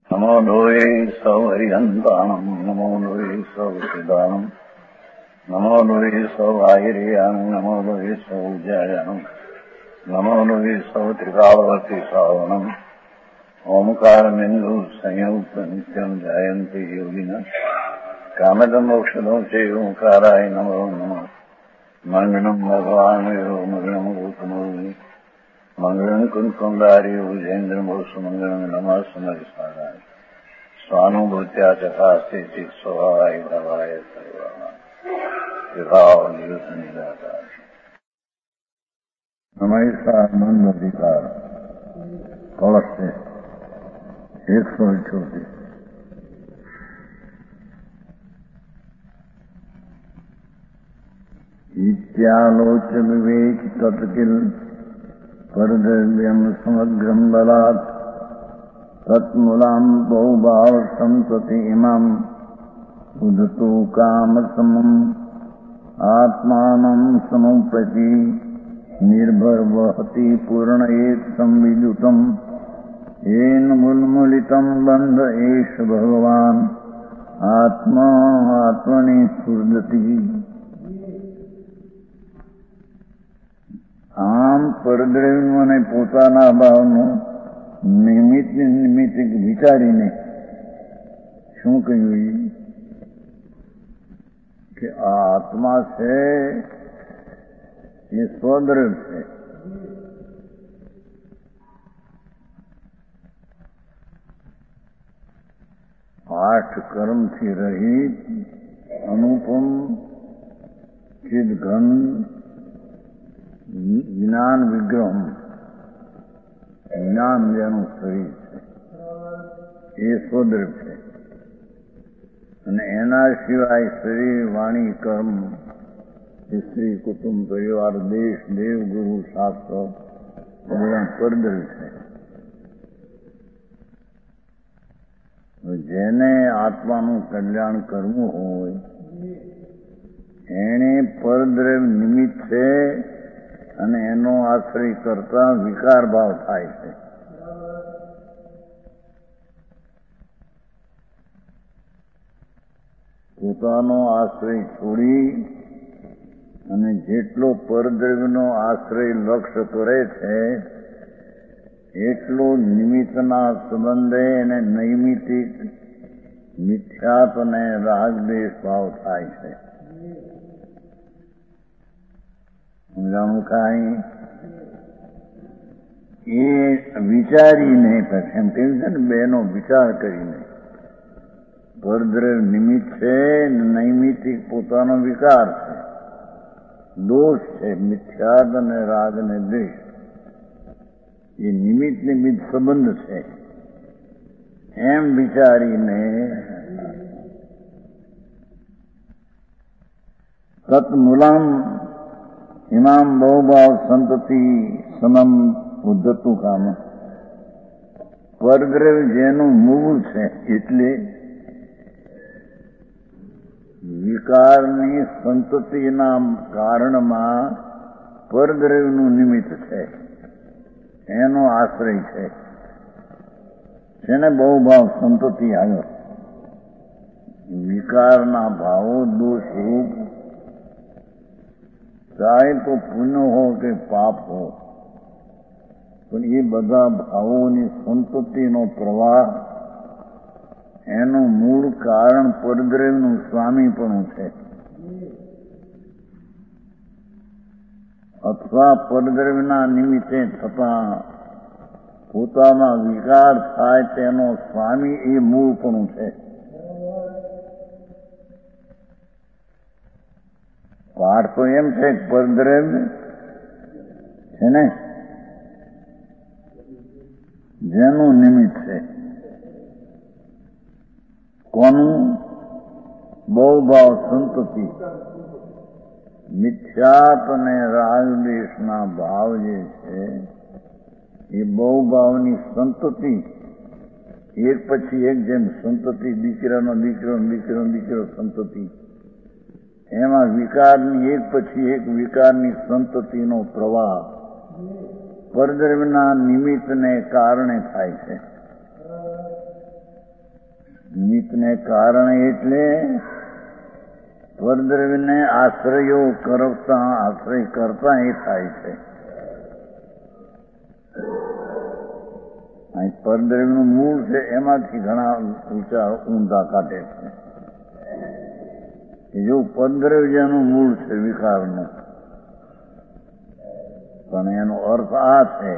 નમો લોહે સૌ હરિહંતાણમ નમો લોહે સૌ સિદ્ધાણમ નમો લોહે સૌ આયર્યાણમ નમો લોહે સૌ જયાણમ નમો લોહે સૌ ત્રિકાવતી શ્રાવણમ ઓમકારમિંદુ સંયુક્ત નિત્યમ જાયંતિ યોગિના કામદમ મોક્ષદો છે ઓંકારાય નમો નમઃ મંગળમ ભગવાન મંગળમ ગૌતમોર્મિ મંગળમ કુંકુંડારી ઉજેન્દ્રમો સુમંગળમ નમઃ સમરિસ્મરાય સ્વાનુભૂત્યા ચકાસ્તે ચિત સ્વભાવાય ભવાય સર્વા વિભાવ નિવૃત્ત નિરાકાર હંમેશા મંદ અધિકાર કળશે 178 ઇત્યાલોચ વિવેક તત્કિલ પરદ્રવ્યમ સમગ્રમ બલાત તત્મૂલામ બહુભાવ સંતતિ ઇમામ ઉદતુ કામસમમ આત્માનમ સમુપતિ નિર્ભર વહતિ પૂર્ણયેત સંવિદુતમ એન મુન્મુલિતમ બંધ એષ ભગવાન આત્મા આત્મની સ્ફુર્દતિ. આમ પરદ્રવ્યનું અને પોતાના ભાવનું નિમિત્ત વિચારીને શું કહ્યું કે આ આત્મા છે એ સ્વદ્રવ્ય છે. આઠ કર્મથી રહિત અનુપમ ચિદઘન જ્ઞાન વિગ્રહ જ્ઞાન જેનું શરીર છે એ સ્વદ્રવ્ય છે અને એના સિવાય શરીર વાણી કર્મ સ્ત્રી કુટુંબ પરિવાર દેશ દેવ ગુરુ શાસ્ત્ર બધા પરદ્રવ્ય છે. જેને આત્માનું કલ્યાણ કરવું હોય એને પરદ્રવ્ય નિમિત્ત છે અને એનો આશ્રય કરતા વિકાર ભાવ થાય છે. પોતાનો આશ્રય છોડી અને જેટલો પરદ્રવ્યનો આશ્રય લક્ષ્ય કરે છે એટલો નિમિત્તના સંબંધે એને નૈમિતિક મિથ્યાત્વ અને રાગદ્વેષ ભાવ થાય છે. સમજાણું કાંઈ એ વિચારીને પછી એમ કહ્યું છે ને બેનો વિચાર કરીને પરદ્રવ્ય નિમિત્ત છે નૈમિતિક પોતાનો વિકાર છે દોષ છે મિથ્યાત્વ અને રાગ અને દ્વેષ એ નિમિત્ત નિમિત્ત સંબંધ છે એમ વિચારીને તત્મૂલમ ઇમામ બહુભાવ સંતતિ સમમ ઉદ્ધતું કામ. પરદ્રવ્ય જેનું મૂળ છે એટલે વિકારની સંતતિના કારણમાં પરદ્રવ્યનું નિમિત્ત છે એનો આશ્રય છે જેને બહુભાવ સંતતિ આવ્યો. વિકારના ભાવો દોષ રૂપ ચાહે તો પુણ્ય હો કે પાપ હો પણ એ બધા ભાવોની સંતતિનો પ્રવાહ એનું મૂળ કારણ પરદ્રવ્યનું સ્વામીપણું છે અથવા પરદ્રવ્યના નિમિત્તે થતા પોતામાં વિકાર થાય તેનો સ્વામી એ મૂળપણું છે. પાઠ તો એમ છે કે પરદ્રવ્ય છે ને જેનું નિમિત્ત છે કોનું બહુભાવ સંતતિ મિથ્યાત્વ અને રાગદ્વેષના ભાવ જે છે એ બહુભાવની સંતતિ એક પછી એક જેમ સંતતિ દીકરાનો દીકરો દીકરો દીકરો સંતતિ એમાં વિકારની એક પછી એક વિકારની સંતતિનો પ્રવાહ પરદ્રવ્યના નિમિત્તને કારણે થાય છે. નિમિત્તને કારણે એટલે પરદ્રવ્યને આશ્રય કરતા એ થાય છે. અહીં પરદ્રવ્યનું મૂળ છે એમાંથી ઘણા વિચાર ઊંધા કાઢે છે કે જો પરદ્રવ્યનું મૂળ છે વિકારનું, પણ એનો અર્થ આ છે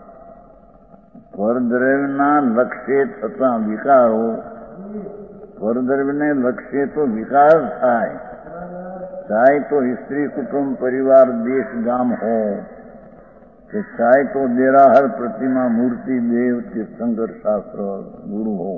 પરદ્રવ્યના લક્ષ્ય થતા વિકારો, પરદ્રવ્યને લક્ષ્ય તો વિકાર થાય, ચાહે તો સ્ત્રી કુટુંબ પરિવાર દેશ ગામ હો કે ચાહે તો દેરાહર પ્રતિમા મૂર્તિ દેવ તીર્થંકર શાસ્ત્ર ગુરુ હો,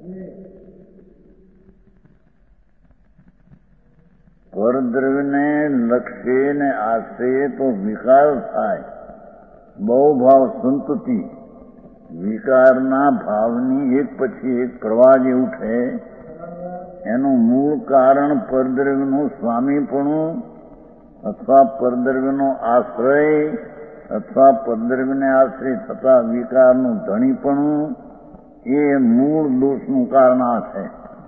પરદ્રવ્યને લક્ષ્ય ને આશ્રય તો વિકાર થાય. બહુ ભાવ સંતતિ વિકારના ભાવની એક પછી એક પ્રવાહ જે ઉઠે એનું મૂળ કારણ પરદ્રવ્યનું સ્વામીપણું અથવા પરદ્રવ્યનો આશ્રય અથવા પરદ્રવ્યને આશ્રય થતા વિકારનું ધણીપણું એ મૂળ દોષનું કારણ આ છે.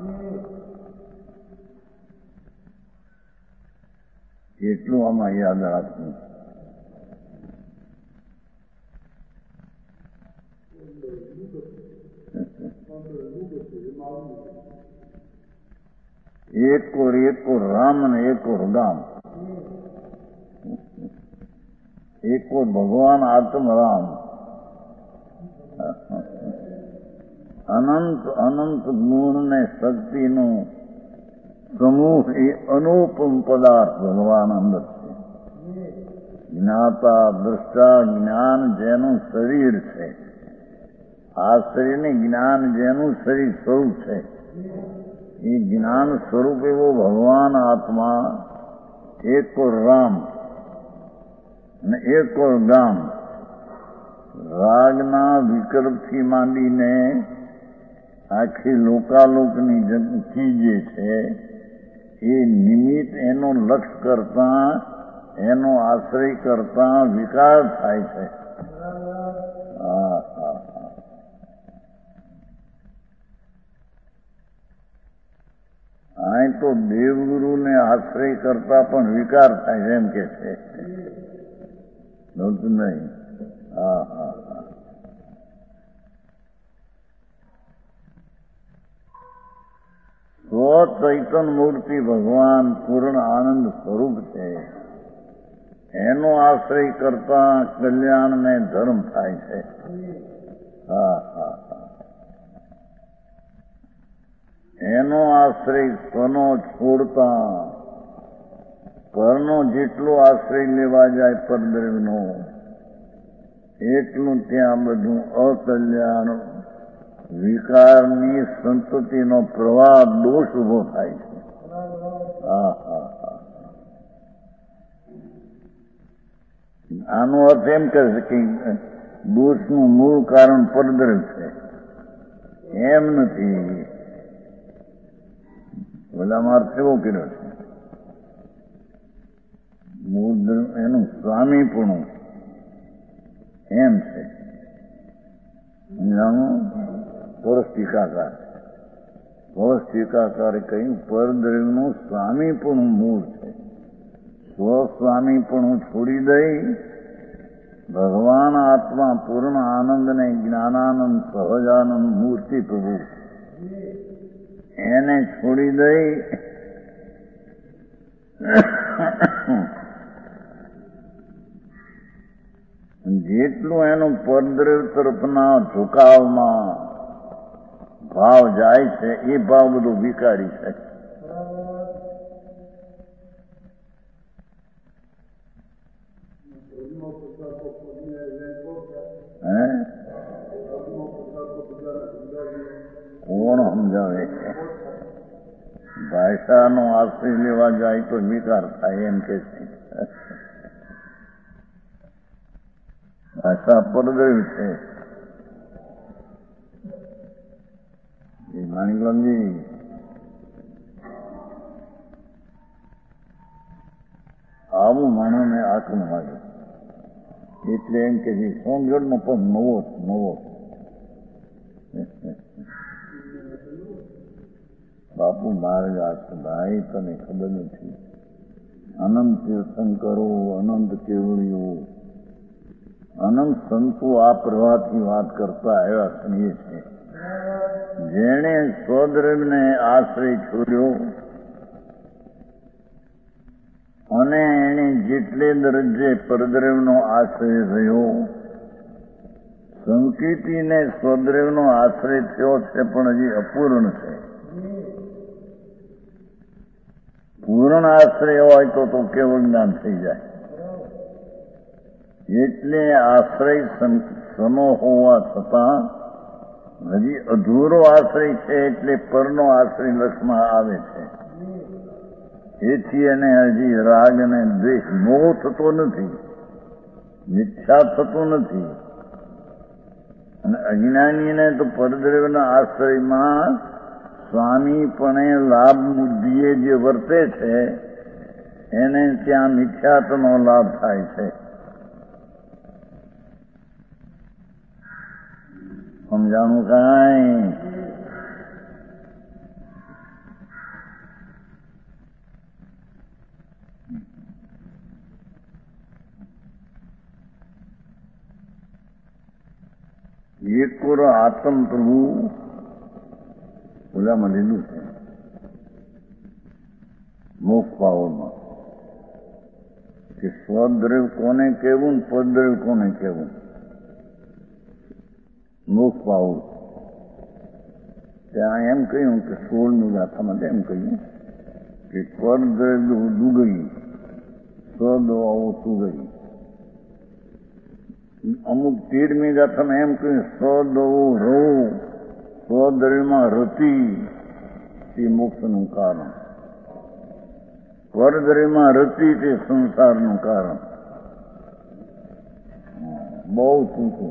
એટલું આમાં યાદ રાખવું. એક ઓર રામ અને એક ઓર ગામ, એક ઓર ભગવાન આત્મરામ, અનંત અનંત ગુણ ને શક્તિનું સમૂહ એ અનુપમ પદાર્થ ભગવાન અંદર છે. જ્ઞાતા દ્રષ્ટા જ્ઞાન જેનું શરીર છે, આ શરીરને જ્ઞાન જેનું શરીર સ્વરૂપ છે, એ જ્ઞાન સ્વરૂપ એવો ભગવાન આત્મા, એક ઓર રામ અને એક ઓર ગામ, રાગના વિકલ્પથી માંડીને આખી લોકાલોકની ચીજે છે એ નિમિત્ત એનો લક્ષ્ય કરતા, એનો આશ્રય કરતા વિકાર થાય છે. અહીં તો દેવગુરુને આશ્રય કરતા પણ વિકાર થાય છે એમ કે છે. નહોતું નહીં. સ્વચૈતન મૂર્તિ ભગવાન પૂર્ણ આનંદ સ્વરૂપ છે, એનો આશ્રય કરતા કલ્યાણ ને ધર્મ થાય છે. એનો આશ્રય સ્વનો છોડતા પરનો જેટલો આશ્રય લેવા જાય પરદ્રવ્યનો એટલું ત્યાં બધું અકલ્યાણ વિકારની સંતતિનો પ્રવાહ દોષ ઉભો થાય છે. આનો અર્થ એમ કહે છે કે દોષનું મૂળ કારણ પરદ્રવ્ય છે, એમ નથી. બધામાં અર્થ એવો કર્યો છે મૂળ એનું સ્વામીપણું એમ છે. સરસ ટીકાકારે કહ્યું પરદ્રવ્યનું સ્વામીપણું મૂળ છે. સ્વસ્વામીપણું છોડી દઈ ભગવાન આત્મા પૂર્ણ આનંદ ને જ્ઞાનાનંદ સહજાનંદ મૂર્તિ પ્રભુ એને છોડી દઈ જેટલું એનું પરદ્રવ્ય તરફના ઝુકાવમાં ભાવ જાય છે એ ભાવ બધું વિકારી છે. કોણ સમજાવે? ભાષાનો આશ્રય લેવા જાય તો વિકાર થાય એમ કે છે. ભાષા પરદ્રવ્ય છે. એ માણિકલાલજી આવું માણસને આંખમાં લાગે એટલે એમ કે સોનગઢનો પણ નવો બાપુ માર્ગ આ છે ભાઈ, તને ખબર નથી. અનંત તીર્થંકરો, અનંત કેવળીઓ, અનંત સંતો આ પ્રવાહથી વાત કરતા આવ્યા છીએ છે. જેણે સ્વદ્રવ્યને આશ્રય છોડ્યો અને એને જેટલે દરજ્જે પરદ્રવ્યનો આશ્રય થયો, સંકિતીને સ્વદ્રવ્યનો આશ્રય થયો છે પણ હજી અપૂર્ણ છે. પૂર્ણ આશ્રય હોય તો કેવળ જ્ઞાન થઈ જાય. એટલે આશ્રય સનો હોવા છતાં હજી અધૂરો આશ્રય છે, એટલે પરનો આશ્રય લક્ષમાં આવે છે. એથી એને હજી રાગ અને દ્વેષ, મોહ થતો નથી, મિથ્યા થતું નથી. અને અજ્ઞાનીને તો પરદ્રવ્યના આશ્રયમાં સ્વામીપણે લાભ બુદ્ધિએ જે વર્તે છે એને ત્યાં મિથ્યાત્વનો લાભ થાય છે. સમજાણું કાંઈ? એક કોર આત્મ પ્રભુ ઓલામાં લીધું છે, મોક્ષ પાવરમાં, કે સ્વદ્રવ્ય કોને કહેવું ને પરદ્રવ્ય કોને કહેવું. મોક્ષ પાવું ત્યાં એમ કહ્યું કે 16મી ગાથામાં એમ કહ્યું કે પરદ્રવ્ય દુગઈ, સ્વદવાઓ સુગઈ. અમુક 13મી ગાથામાં એમ કહ્યું સ્વદવો રહું, સ્વદ્રવ્યમાં રતિ તે મોક્ષનું કારણ, પરદ્રવ્યમાં રતિ તે સંસારનું કારણ. બહુ ટૂંકું.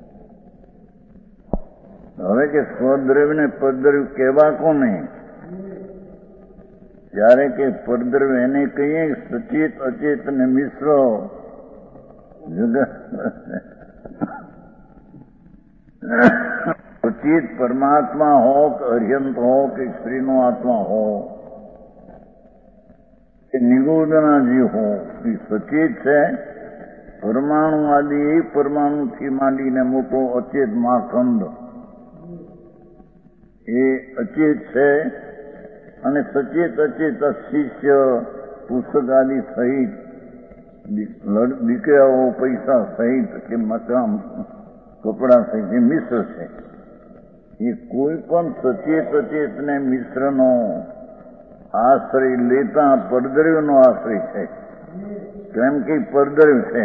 હવે કે સ્વદ્રવ્ય ને પરદ્રવ્ય કહેવા કોને? ત્યારે કે પરદ્રવ્ય એને કહીએ સચેત અચેત ને મિશ્ર જગત. સચેત પરમાત્મા હો કે અર્યંત હો કે સ્ત્રીનો આત્મા હો કે નિગોદનાજી હો, એ સચેત છે. પરમાણુ આદિ એ પરમાણુથી માંડીને મોટો અચેત મહાખંડ એ અચેત છે. અને સચેત અચેત શિષ્ય પુસ્તક આદિ સહિત, દીકરાઓ પૈસા સહિત કે મકાન કપડા સહિત એ મિશ્ર છે. એ કોઈ પણ સચેત અચેત ને મિશ્રનો આશ્રય લેતા પરદ્રવ્યનો આશ્રય છે. કેમ કે પરદ્રવ્ય છે.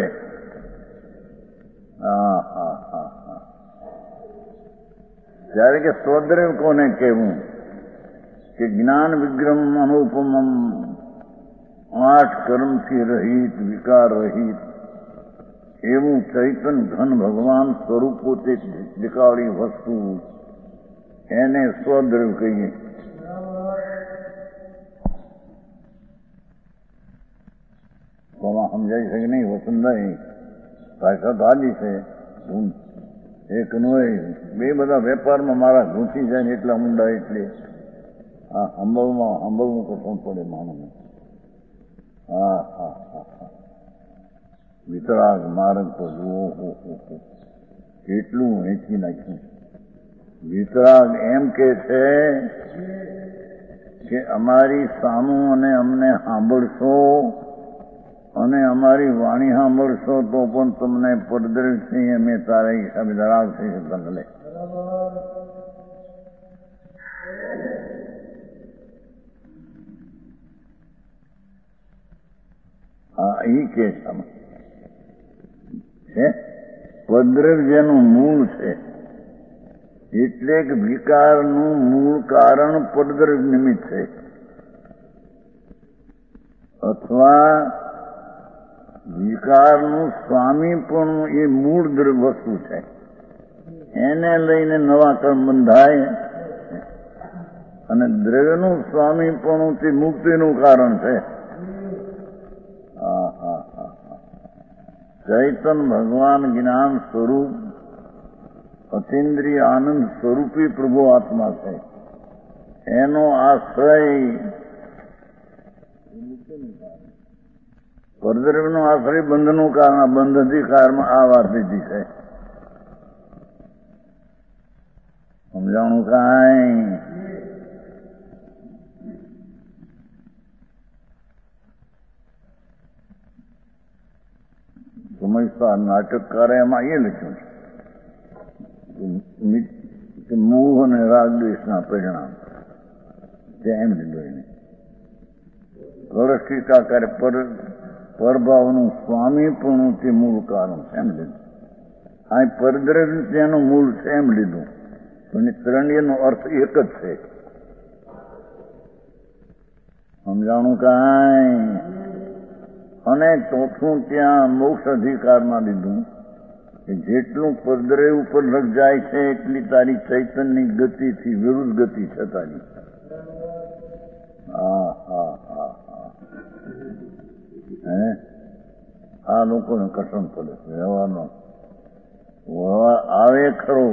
જ્યારે કે સ્વદ્રવ્ય કોને કહેવું? કે જ્ઞાન વિગ્રહ અનુપમમ, 8 કર્મથી રહિત, વિકાર રહિત એવું ચૈતન ઘન ભગવાન સ્વરૂપ પોતે દેખાડી વસ્તુ, એને સ્વદ્રવ્ય કહીએ. સમજાય છે કે નહીં? વસંતભાઈ ભાષા તો આજી છે. એક નો બે બધા વેપારમાં મારા ઘૂંચી જાય ને એટલા ઊંડા, એટલે હા હંબળવું કઠણ પડે માણસને. વિતરાગ માર્ગ તો જુઓ, કેટલું વેચી નાખ્યું. વિતરાગ એમ કે છે કે અમારી સામું અને અમને સાંભળશો અને અમારી વાણી સાંભળશો તો પણ તમને પરદ્રવ્ય અમે તારા હિસાબે ધરાવશે તને. હા, એ કે છે પરદ્રવ્ય જેનું મૂળ છે, એટલે કે વિકારનું મૂળ કારણ પરદ્રવ્ય નિમિત્ત છે. અથવા વિકારનું સ્વામીપણું એ મૂળ વસ્તુ છે. એને લઈને નવા કર્મ બંધાય, અને દ્રવ્યનું સ્વામીપણું તે મુક્તિનું કારણ છે. ચૈતન ભગવાન જ્ઞાન સ્વરૂપ અતિન્દ્રિય આનંદ સ્વરૂપી પ્રભુ આત્મા છે. એનો આશ્રય પરદ્રવ્યનો આશ્રય બંધનું કારણ, બંધથી કારમાં આ વાત લીધી છે. સમજાણું કાંઈ? સમજતા નાટકકારે એમાં એ લખ્યું છે મોહ અને રાગદ્વેષના પરિણામ એમ લીધું એને. કળશટીકાકારે પરભાવનું સ્વામીપણું તે મૂળ કારણ છે એમ લીધું. આ પરદ્રવ્ય તેનું મૂળ છે એમ લીધું. પણ ત્રણેયનો અર્થ એક જ છે. સમજાણું કાંઈ? અને ચોથું ત્યાં મોક્ષ અધિકારમાં લીધું કે જેટલું પરદ્રવ્ય ઉપર લગ જાય છે એટલી તારી ચૈતન્યની ગતિથી વિરુદ્ધ ગતિ છે તારી. આ લોકોને કઠણ પડે છે વ્યવહારનો. વ્યવહાર આવે ખરો,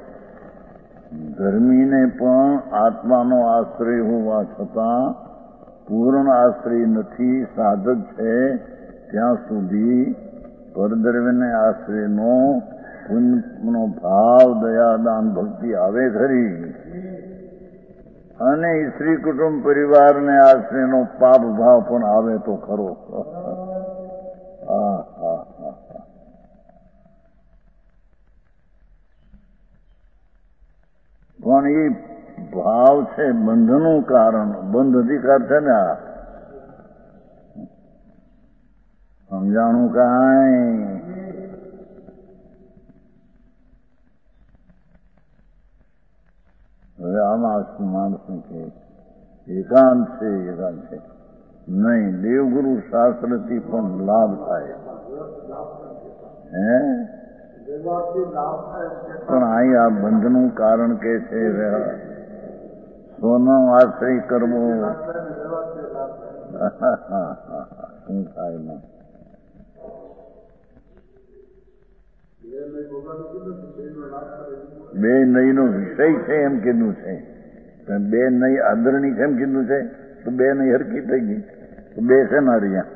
ધર્મીને પણ આત્માનો આશ્રય હોવા છતાં પૂર્ણ આશ્રય નથી, સાધક છે ત્યાં સુધી પરદ્રવ્યને આશ્રયનો પુણ્યનો ભાવ, દયા, દાન, ભક્તિ આવે ખરી. અને સ્ત્રી કુટુંબ પરિવારને આશ્રયનો પાપ ભાવ પણ આવે તો ખરો. પણ એ ભાવ છે બંધનું કારણ, બંધ અધિકાર છે ને આ. સમજાણું કાંઈ? હવે આમાં માણસ કે એકાંત છે નહીં, દેવગુરુ શાસ્ત્રથી પણ લાભ થાય. પણ અહીં આ બંધનું કારણ કે છે સોનો આશ્રય કરવો. શું થાય ના? બે નહીનો વિષય છે એમ કીધું છે. બે નહીં આદરણી છે એમ કીધું છે તો બે નહીં હરકી થઈ ગઈ તો બે છે ના રહ્યા.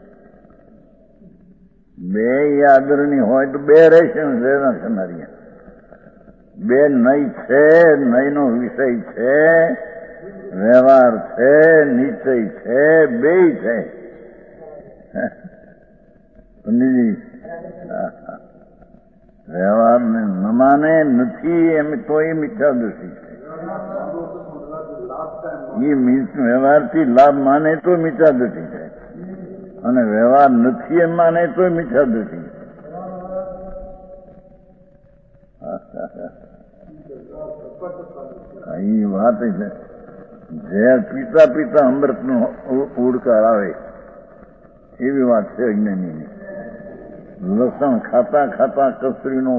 બે આદરણી હોય તો બે રહેશે ને છે ના રહ્યા. બે નહીં છે, નહીંનો વિષય છે, વ્યવહાર છે, નિશ્ચય છે, બે છે. વ્યવહારને ન માને નથી એમ તો એ મિથ્યા દૃષ્ટિ છે. એ વ્યવહારથી લાભ માને તો મિથ્યા દૃષ્ટિ છે, અને વ્યવહાર નથી એમ માને તો મિથ્યા દૃષ્ટિ છે. એ વાત છે. ઝેર પીતા પીતા અમૃતનો ઉડકાર આવે એવી વાત છે અજ્ઞાનીની. લસણ ખાતા ખાતા કસ્તરીનો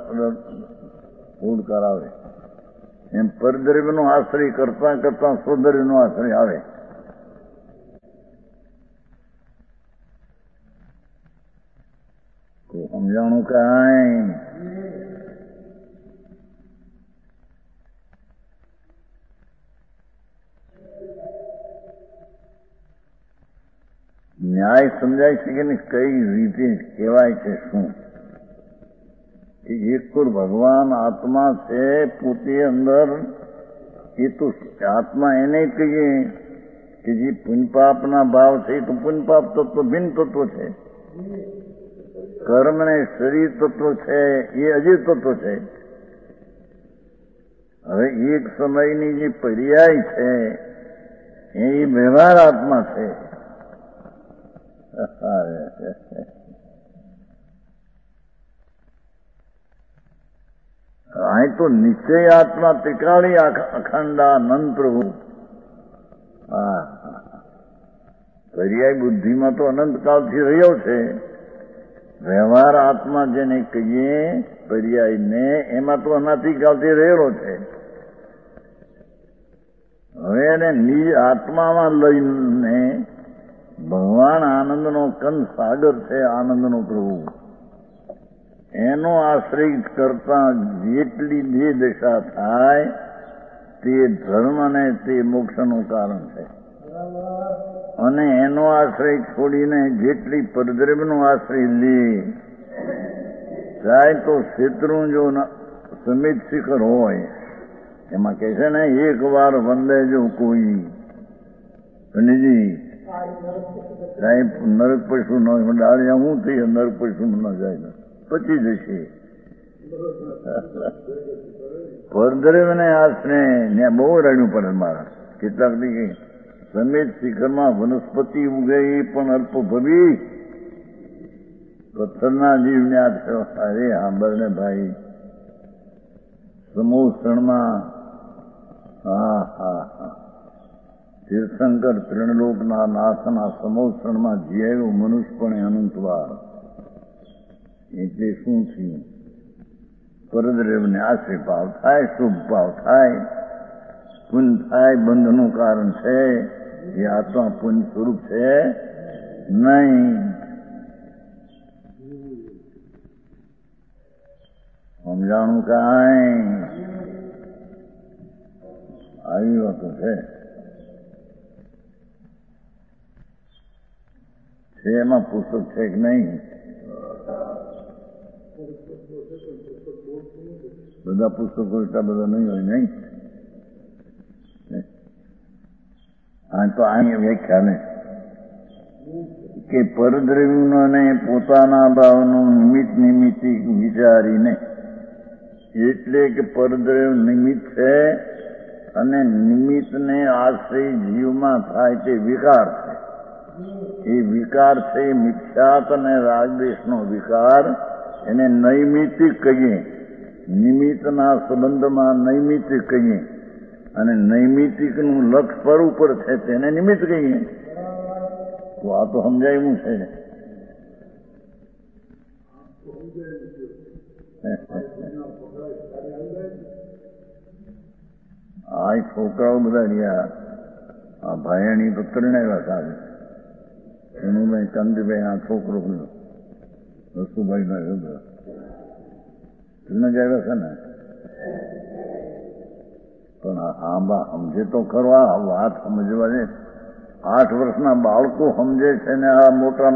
ઉડકાર આવે એમ પરદ્રવ્યનો આશ્રય કરતા કરતા સ્વદ્રવ્યનો આશ્રય આવે. સમજાણું કાંઈ? ન્યાય સમજાય છે કે નહીં? કઈ રીતે કહેવાય છે? શું એક તો ભગવાન આત્મા છે પોતે અંદર. એ તો આત્મા એને કહીએ કે જે પુણ્યપાપના ભાવ છે એ તો પુણ્યપાપ તત્વ ભિન્ન તત્વ છે. કર્મ ને શરીર તત્વ છે એ અજીર તત્વ છે. હવે એક સમયની જે પર્યાય છે એ વ્યવહાર આત્મા છે. અહીં તો નિશ્ચય આત્મા ત્રિકાળી અખંડાનંદ પ્રભુ. પર્યાય બુદ્ધિમાં તો અનંતકાળથી રહ્યો છે. વ્યવહાર આત્મા જેને કહીએ પર્યાયને, એમાં તો અનાદિકાળથી રહેલો છે. હવે એને નિજ આત્મામાં લઈને ભગવાન આનંદનો કંદ સાગર છે, આનંદનો પ્રભુ. એનો આશ્રય કરતા જેટલી જે દશા થાય તે ધર્મ અને તે મોક્ષનું કારણ છે. અને એનો આશ્રય છોડીને જેટલી પરદ્રવ્યનો આશ્રય લે જાય તો શેત્રુંજો સમિત શિખર હોય એમાં કહે છે ને, એક વાર વંદે જો કોઈ ધનજી સાહેબ નરક પશુ ન ડાળિયા હું થઈ નરક પશુ ન જાય પછી જશે. પરદ્રવ્યને આશરે ત્યાં બહુ રડ્યું પડે મારા. કેટલાક દી સમેત શિખરમાં વનસ્પતિ ઉગે પણ અલ્પ ભવી પથ્થરના જીવ ન્યા થયો. અરે સાંભળને ભાઈ, સમોષણમાં હા હા હા તીર્થંકર ત્રિણલોકના નાથના સમોષણમાં જીવ્યું મનુષ્ય પણ અનંતવાર. એટલે શું થયું? પરદ્રવ્યને આશ્રય ભાવ થાય, શુભ ભાવ થાય, પુણ્ય થાય, બંધનું કારણ છે. એ આત્મા પુણ્ય સ્વરૂપ છે નહીં. સમજાણું કાંઈ આવી વાતો છે એમાં પુસ્તક છે કે નહીં? બધા પુસ્તકો એટલા બધા નહીં હોય નહીં. આ તો આની વ્યાખ્યા ને કે પરદ્રવ્યને પોતાના ભાવનું નિમિત્તિક વિચારીને, એટલે કે પરદ્રવ્ય નિમિત્ત છે અને નિમિત્તને આશ્રય જીવમાં થાય તે વિકાર છે. એ વિકાર છે મિથ્યાત અને રાગદ્વેષનો વિકાર. એને નૈમિતિક કહીએ, નિમિત્તના સંબંધમાં નૈમિતિક કહીએ, અને નૈમિતિકનું લક્ષ પર ઉપર છે તેને નિમિત્ત કહીએ. તો આ તો સમજાયું છે. આ છોકરાઓ બધા રહ્યા. આ ભાયાણી તો ત્રણેય સાથે એનું ભાઈ ચંદ્રભાઈ, આ છોકરો રસુભાઈ ભાઈ બધા ત્રણે ગયા છે ને. પણ આંબા સમજે તો ખરો. આ વાત સમજવા છે. 8 વર્ષના બાળકો સમજે છે ને આ મોટા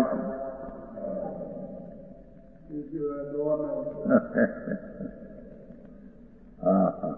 હા હા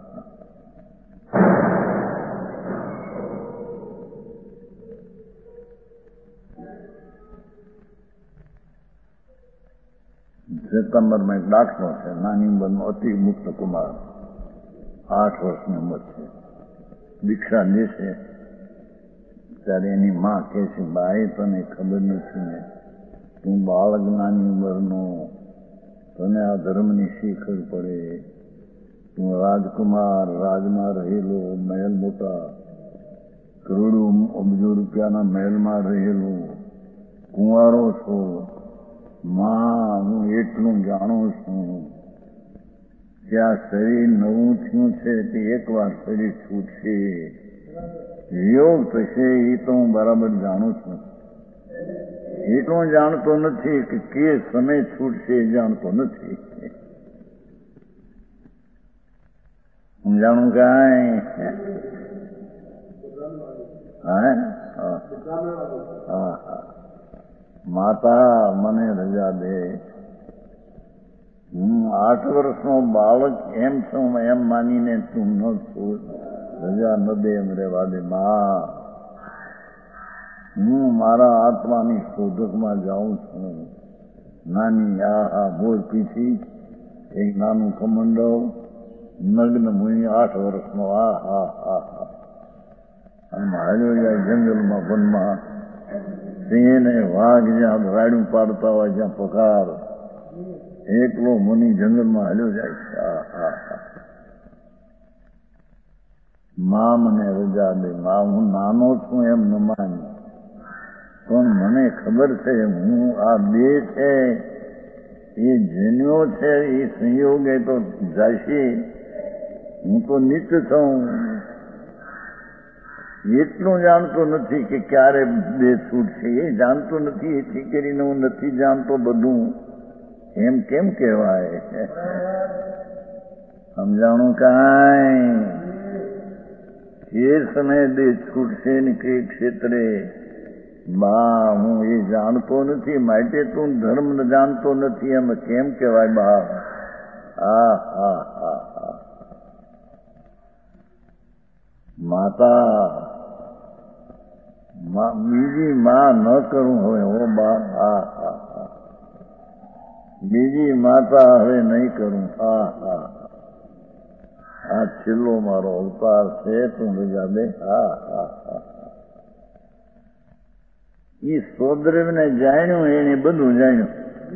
સપ્ટેમ્બરમાં એક દાખલો છે. નાની ઉંમરનો અતિ મુક્ત કુમાર, 8 વર્ષની ઉંમર છે. દીક્ષા લે છે ત્યારે એની માં કહે છે, ભાઈ તને ખબર નથી ને, તું બાળક નાની ઉંમરનો, તને આ ધર્મની શી ખબર પડે? તું રાજકુમાર, રાજમાં રહેલો, મહેલ મોટા, કરોડો અબજો રૂપિયાના મહેલમાં રહેલો કુંવારો છો. માં, હું એટલું જાણું છું કે આ શરીર નવું થયું છે તે એકવાર શરીર છૂટશે, યોગ થશે. એ તો હું બરાબર જાણું છું. એટલું જાણતો નથી કે સમય છૂટશે એ જાણતો નથી. હું જાણું કાંઈ હા હા હા માતા મને રજા દે. હું 8 વર્ષનો બાળક એમ છું એમ માનીને તું ન છું, રજા ન દે એમ રેવા દે. માં, હું મારા આત્માની શોધકમાં જાઉં છું. નાની આ બોર પીછી એક નાનું કમંડવ, નગ્ન મુનિ 8 વર્ષનો. આ હા હા હા આમ હાલ્યો જાય જંગલમાં, વનમાં. સિંહ ને વાઘ જ્યાં રાડું પાડતા હોય, જ્યાં પકાર, એકલો મુનિ જંગલમાં હાલ્યો જાય છે. હા હા હા માં, મને રજા દે. માં, હું નાનો છું એમ ન માની, પણ મને ખબર છે હું આ બે છે એ જન્યો છે, એ સંયોગ એ તો જશે. હું તો નિત્ય છું. એટલું જાણતો નથી કે ક્યારે બે છૂટશે, એ જાણતો નથી. એથી કરીને હું નથી જાણતો બધું, એમ કેમ કહેવાય? સમજાણું કાંઈ? એ સમયે દેહ છૂટશે ને કે ક્ષેત્રે બા હું એ જાણતો નથી, માટે તું ધર્મ જાણતો નથી એમ કેમ કહેવાય બા? હા હા હા હા માતા બીજી માં ન કરું હવે હો બા. હા હા હા બીજી માતા હવે નહીં કરું. હા હા આ છેલ્લો મારો અવતાર છે તું બીજા બે. હા હા હા એ સોદ્રવને જાણ્યું એને બધું જાણ્યું.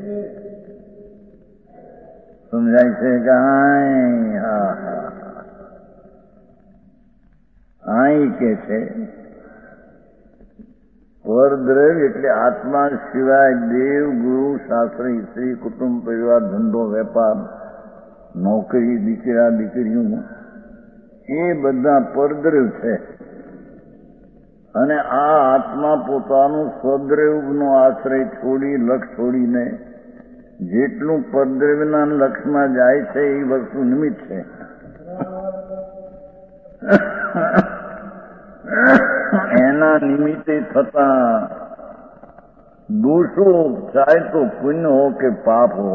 સમજાય છે કે હા હા આઈ કે છે પરદ્રવ્ય એટલે આત્મા સિવાય દેવ, ગુરુ, શાસ્ત્રી, સ્ત્રી, કુટુંબ, પરિવાર, ધંધો, વેપાર, નોકરી, દીકરા દીકરીઓ એ બધા પરદ્રવ્ય છે. અને આ આત્મા પોતાનું સ્વદ્રવ્યનો આશ્રય છોડી, લક્ષ છોડીને જેટલું પરદ્રવ્યના લક્ષમાં જાય છે એ વસ્તુ નિમિત્ત છે. એના નિમિત્તે થતા દોષો ચાહે તો પુણ્ય હો કે પાપ હો.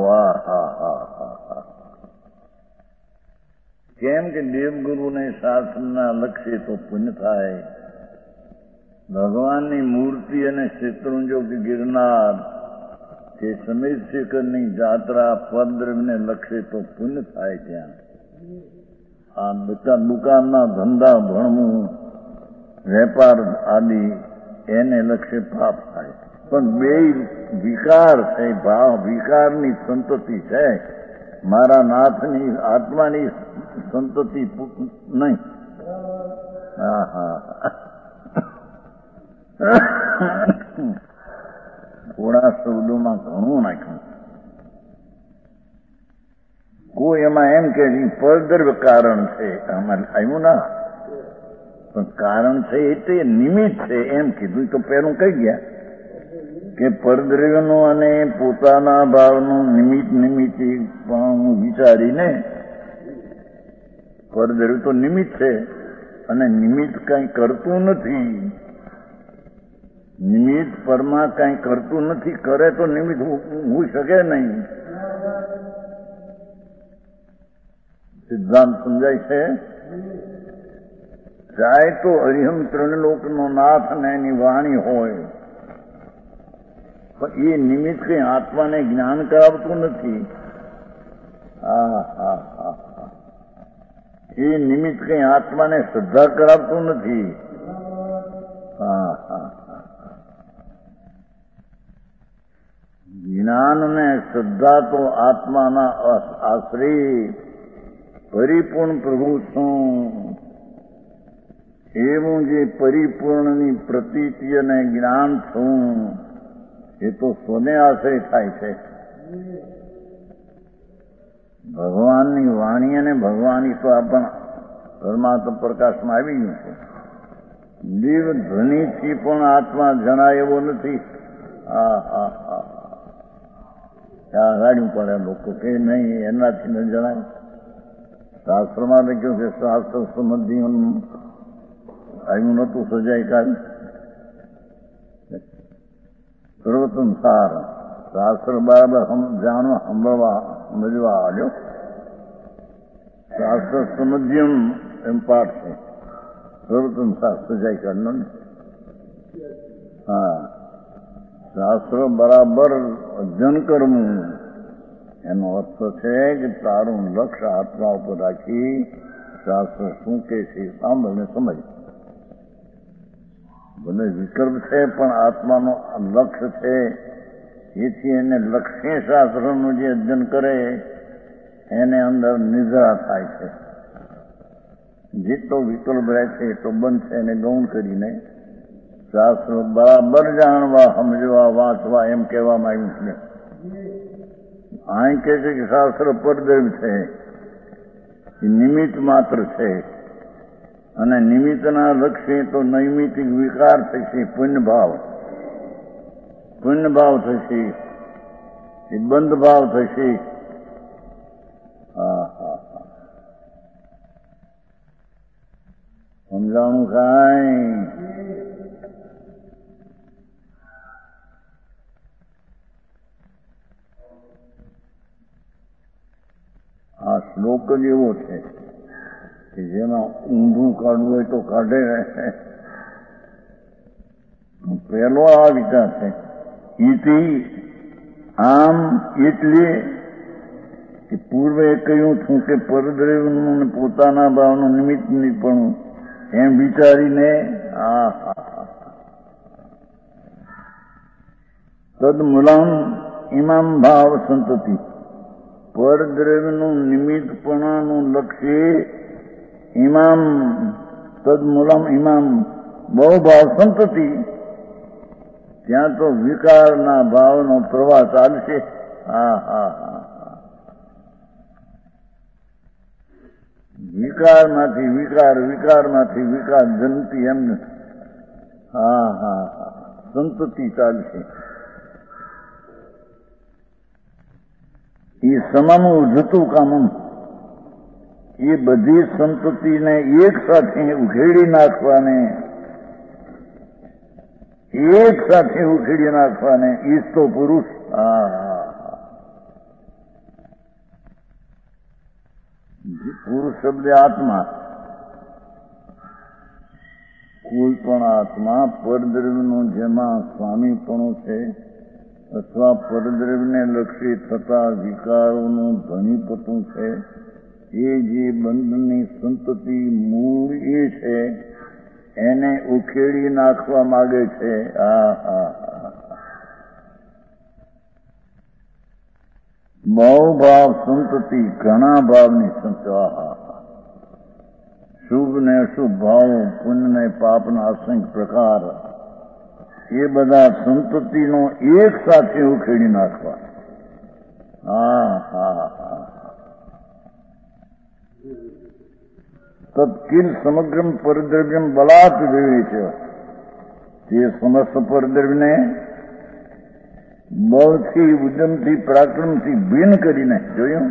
કેમ કે દેવગુરુને શાસ્ત્રના લક્ષે તો પુણ્ય થાય. ભગવાનની મૂર્તિ અને શેત્રુંજો કે ગિરનાર કે સમીર શેખરની જાત્રા પરદ્રવ્યને લક્ષે તો પુણ્ય થાય. ત્યાં આ દુકાનના ધંધા ભણવું, વેપાર આદિ એને લક્ષે પાપ થાય. પણ બે વિકાર છે, ભાવ વિકારની સંતતિ છે. મારા નાથની આત્માની સંતતિ નહીં. હા હા થોડા શબ્દોમાં ઘણું નાખ્યું. કોઈ એમાં એમ કે પરદ્રવ્ય કારણ છે, આમાં આવ્યું ના, પણ કારણ છે એટલે નિમિત્ત છે એમ કીધું તો પેલું કહી ગયા કે પરદ્રવ્યનું અને પોતાના ભાવનું નિમિત્તી પણ વિચારીને પરદ્રવ્ય તો નિમિત્ત છે અને નિમિત્ત કઈ કરતું નથી. નિમિત્ત પરમાં કઈ કરતું નથી, કરે તો નિમિત્ત હોઈ શકે નહીં. સિદ્ધાંત સમજાય છે? ચાહે તો અરિહમ ત્રણલોકનો નાથ અને એની વાણી હોય, પણ એ નિમિત્ત કઈ આત્માને જ્ઞાન કરાવતું નથી. હા હા હા એ નિમિત્ત કઈ આત્માને શ્રદ્ધા કરાવતું નથી. હા હા જ્ઞાન ને શ્રદ્ધા તો આત્માના આશ્રય પરિપૂર્ણ પ્રભુ છું એવું જે પરિપૂર્ણની પ્રતીતિ અને જ્ઞાન છું એ તો સ્વને આશ્રય થાય છે. ભગવાનની વાણી અને ભગવાનની તો આપણા પરમાત્મા પ્રકાશમાં આવી ગયું છે. દેવ ધ્વનિથી પણ આત્મા જણાય એવો નથી. હા હા હા ત્યાં ગાડ્યું પડે લોકો કે નહીં એનાથી ન જણાય. શાસ્ત્રમાં લખ્યું છે શાસ્ત્ર સંબંધી આવ્યું નતું સજાય કાઢ સર્વોત્તમ સાર શાસ્ત્ર બરાબર જાણવા સમજવા આવ્યો. શાસ્ત્ર સમજ્યમ એમ પાઠ છે. સર્વોત્તમ સાર સજાય કાઢનો ને. હા શાસ્ત્ર બરાબર અધ્યયન કરવું એનો અર્થ છે કે તારું લક્ષ્ય આત્મા ઉપર રાખી શાસ્ત્ર શું કે છે સાંભળને સમજ. ભલે વિકલ્પ છે પણ આત્માનો લક્ષ્ય છે, એથી એને લક્ષ્ય શાસ્ત્રનું જે અધ્યયન કરે એને અંદર નિદ્રા થાય છે. જેટલો વિકલ્પ રહે છે એટલો બંધ છે એને ગૌણ કરીને શાસ્ત્ર બરાબર જાણવા, સમજવા, વાંચવા એમ કહેવામાં આવ્યું છે. અહીં કહે છે કે શાસ્ત્ર પરદ્રવ્ય છે, એ નિમિત્ત માત્ર છે અને નિમિત્તના લક્ષ્ય તો નૈમિતિક વિકાર થશે. પુણ્યભાવ થશે, એ બંધ ભાવ થશે. હા હા હા સમજાણું કાંઈ? આ શ્લોક જ એવો છે કે જેમાં ઊંધું કાઢવું હોય તો કાઢે. પહેલો આ વિચાર છે. ઈતિ આમ એટલે કે પૂર્વે કહ્યું છું કે પરદ્રવ્યનું ને પોતાના ભાવનું નિમિત્ત નિપણું એમ વિચારીને તદમૂલમ ઇમામ ભાવ સંતતિ, પરદ્રવ્યનું નિમિત્તપણાનું લક્ષ્ય ઇમામ, તદમૂલમ ઇમામ બહુ ભાવ સંતતિ, ત્યાં તો વિકારના ભાવનો પ્રવાહ ચાલશે. વિકારમાંથી વિકાર, વિકારમાંથી વિકાર જનતી એમને સંતતિ ચાલશે. એ સમમ ઉજતું કામમ, એ બધી સંતતિને એક સાથે ઉખેડી નાખવાને, એક સાથે ઉખેડી નાખવાને ઈચ્છતો પુરુષ. પુરુષ શબ્દ આત્મા, કોઈ પણ આત્મા પરદ્રવ્યનું જેમાં સ્વામીપણું છે અથવા પરદ્રવ્યને લક્ષી થતા વિકારોનું ધણીપતું છે, એ જે બંધની સંતતિ મૂળ એ છે એને ઉખેડી નાખવા માગે છે. બહુ ભાવ સંતતિ, ઘણા ભાવની સંતતિ, શુભ ને અશુભ ભાવો, પુણ્ય ને પાપના અસંખ્ય પ્રકાર, એ બધા સંતતિનો એક સાથે ઉખેડી નાખવા. તત્કિલ સમગ્રમ પરદ્રવ્યમ બલાત વિવેચ, તે સમસ્ત પરદ્રવ્યને બળથી, ઉદ્યમથી, પરાક્રમથી ભિન્ન કરીને, જોયું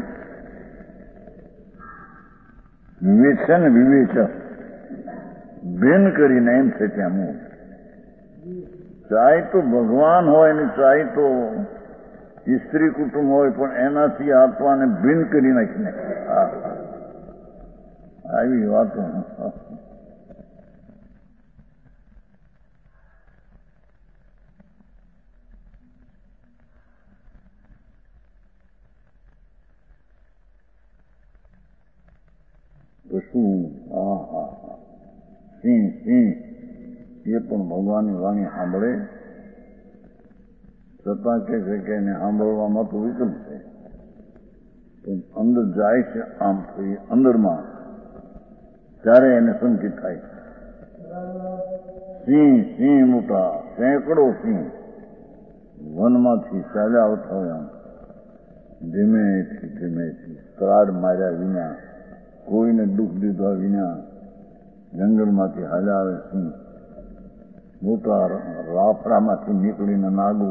વિવેચ છે ને, વિવેચ ભિન્ન કરીને એમ છે ત્યાં હું. ચાહે તો ભગવાન હોય ને ચાહે તો સ્ત્રી કુટુંબ હોય, પણ એનાથી આત્માને ભિન્ન કરી નાખીને આવી વાતો. પશુ સિંહ, સિંહ એ પણ ભગવાનની વાણી સાંભળે, છતાં કે છે કે એને સાંભળવામાં તો વિકલ્પ છે, પણ અંદર જાય છે આમ થઈ અંદરમાં, ત્યારે એને સંકિત થાય. સિંહ, સિંહ મોટા, સેંકડો સિંહ વનમાંથી ચાલ્યા આવતા હોય, આમ ધીમેથી ધીમેથી ત્રાડ માર્યા વિના, કોઈને દુઃખ દીધા વિના જંગલમાંથી હાલ્યા આવે સિંહ. મોટા રાફડામાંથી નીકળીને નાગ,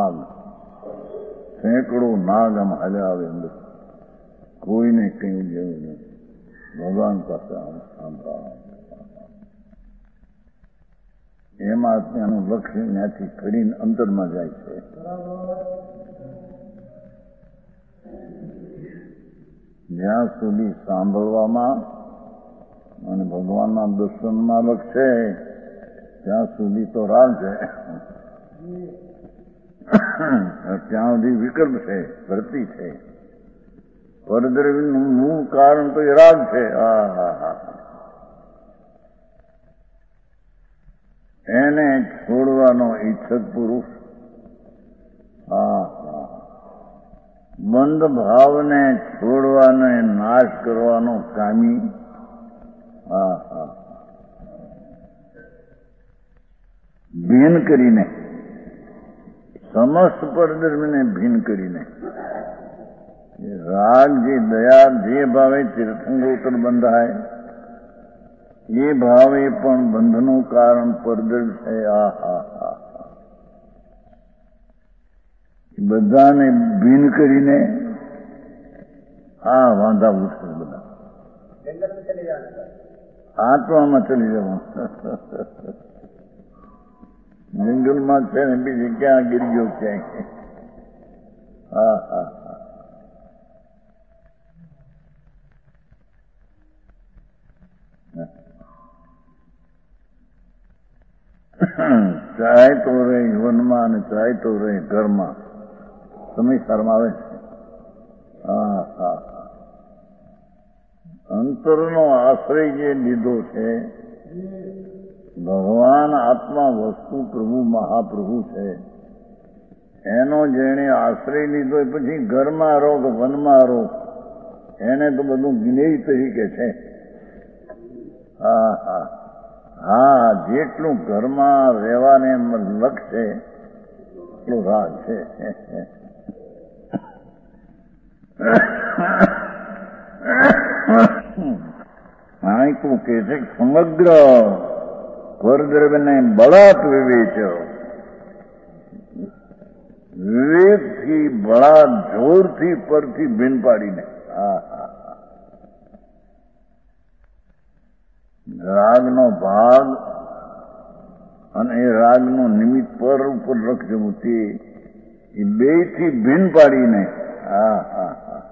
સેંકડો નાગ આમ હાલ્યા આવે અંદર, કોઈને કઈ જેવું નહીં, ભગવાન પાસે સાંભળવા. એમાં ત્યાંનું લક્ષ્ય ત્યાંથી કરીને અંતરમાં જાય છે. જ્યાં સુધી સાંભળવામાં અને ભગવાનના દર્શનમાં લક્ષ્ય ત્યાં સુધી તો રાગ છે, ત્યાં સુધી વિકલ્પ છે, વૃત્તિ છે. પરદ્રવ્યનું મૂળ કારણ તો એ રાગ છે. એને છોડવાનો ઈચ્છક પુરુષ, બંધ ભાવને છોડવાનો, નાશ કરવાનો કામી, ભીન કરીને, સમસ્ત પરદ્રવ્યને ભીન કરીને, રાગ જે દયા જે ભાવે તીર્થંગોતર બંધાય એ ભાવે પણ બંધનું કારણ પરદ્રવ્ય છે. બધાને ભીન કરીને વાંધા ઉઠે બધા. આત્મામાં ચલી જવાનું. જંગલમાં છે ને બીજી ક્યાં ગીરજો ક્યાંય. હા હા હા. ચાહે તો રહે વનમાં અને ચાહે તો રહે ઘરમાં. સમય શરમાવે છે. હા હા. અંતરનો આશ્રય જે લીધો છે, ભગવાન આત્મા વસ્તુ પ્રભુ મહાપ્રભુ છે, એનો જેણે આશ્રય લીધો એ પછી ઘરમાં રહો કે વનમાં રહો, એને તો બધું જ્ઞેય તરીકે છે. હા હા હા. જેટલું ઘરમાં રહેવાને લખશે એટલું રાગ છે. આયકું કે છે સમગ્ર પરદ્રવ્યને બળાત વિવેચ, વિવેકથી બળાત જોરથી પરથી ભીન પાડીને. હા હા. રાગનો ભાગ અને એ રાગનું નિમિત્ત પર ઉપર લખજવું તે એ બે થી ભીન પાડીને. હા હા હા.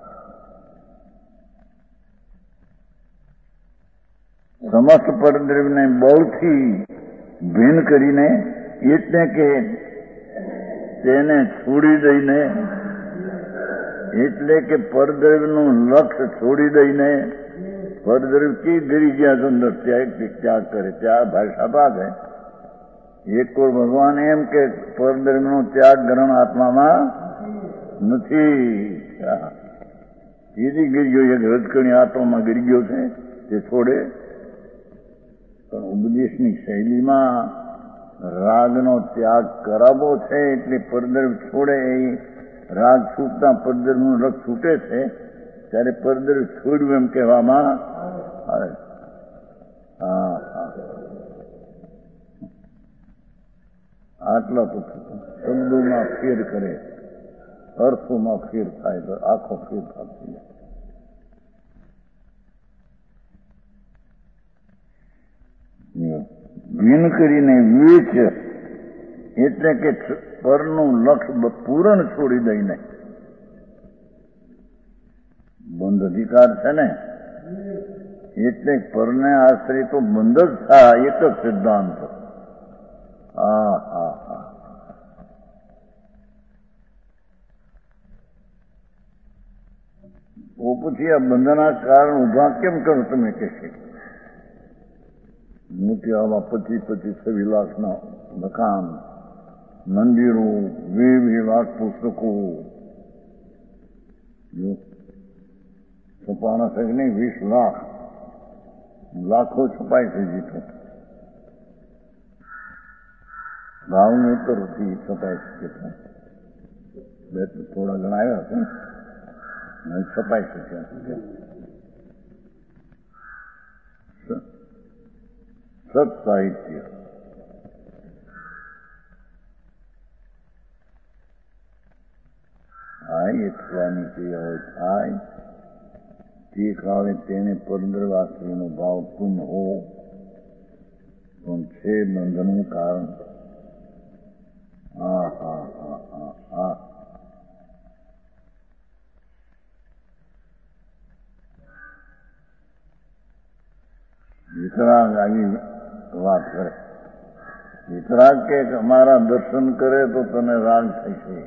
સમસ્ત પરદ્રવ્યને બળથી ભીન કરીને, એટલે કે તેને છોડી દઈને, એટલે કે પરદ્રવ્યનું લક્ષ્ય છોડી દઈને, પરદ્રવ્ય કે ગરી ગયા અંદર ત્યાગ કરે. ત્યાગ ભાષા ભાગ હે. એક કોર ભગવાન એમ કે પરદ્રવ્યનો ત્યાગ ગ્રહણ આત્મામાં નથી. એથી ગરી ગયો, એક રજકણી આત્મામાં ગરી ગયો છે, તે છોડે. પણ ઉપદેશની શૈલીમાં રાગનો ત્યાગ કરાવવો છે, એટલે પરદ્રવ્ય છોડે. એ રાગ છૂટતા પરદ્રવ્યનું લક્ષ છૂટે છે, ત્યારે પરદ્રવ્ય છોડ્યું એમ કહેવામાં આવે. હા હા. આટલા તો શબ્દોમાં ફેર કરે, અર્થોમાં ફેર થાય તો આખો ફેર થતી જાય. ભીન કરીને વિવેચ, એટલે કે પરનું લક્ષ્ય પૂરણ છોડી દઈને. બંધ અધિકાર છે ને, એટલે પરને આશ્રય તો બંધ જ થાય. એક જ સિદ્ધાંત. હા હા હા. તો પછી આ બંધના કારણ ઉભા કેમ કરો તમે કે છે? મોટી આવા 25-26 લાખના મકાન, મંદિરો, 20 લાખ પુસ્તકો છપાણા છે કે નહીં? 20 લાખ, લાખો છપાય છે. જીતો ભાવની ઉત્તરથી છપાય છે. બે થોડા ઘણા આવ્યા છે, છપાય છે ત્યાં સુધી. સત સાહિત્ય. થાય એટલાની ક્રિયા હોય થાય તે કાળે તેને પરદ્રવ્યાશ્રયનો ભાવ પૂર્ણ હો, પણ છે બંધનનું કારણ. હા હા હા હા હા. વિતરાગ આવી વાત કરે. વિતરાગ કે અમારા દર્શન કરે તો તને રાગ થશે,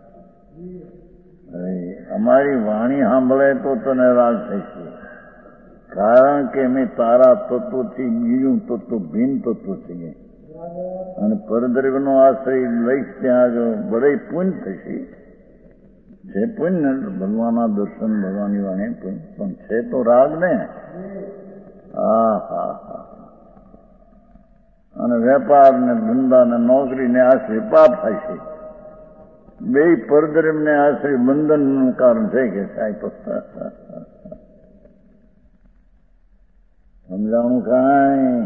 અમારી વાણી સાંભળે તો તને રાગ થશે, કારણ કે અમે તારા તત્વથી બીજું તત્વ ભિન્ન તત્વ છીએ, અને પરદ્રવ્યનો આશ્રય લઈશ ત્યાં આગળ બળે પુણ્ય થશે. છે પુણ્ય, ભગવાનના દર્શન, ભગવાનની વાણી પુણ્ય, પણ છે તો રાગ ને. હા હા હા. અને વેપાર ને ધંધા ને નોકરી ને આશ્રય પાપ થાય છે. બે પરદ્રવ્યને આશ્રય બંધનનું કારણ છે કે સાહેબ. સમજાણું કાંઈ?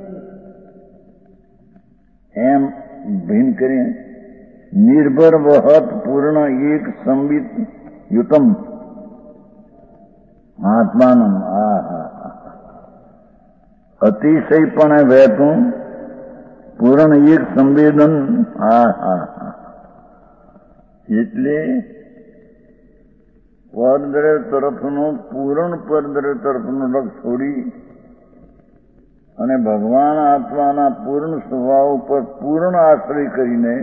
એમ ભિન્ન કરી નિર્ભર વહત પૂર્ણ એક સંબિત યુતમ આત્માનમ. હા હા. અતિશયપણે વહેતું પૂર્ણ એક સંવેદન. એટલે પરદ્રવ્ય તરફનું પૂર્ણ પરદ્રવ્ય તરફનું લક્ષ છોડી અને ભગવાન આત્માના પૂર્ણ સ્વભાવ ઉપર પૂર્ણ આશ્રય કરીને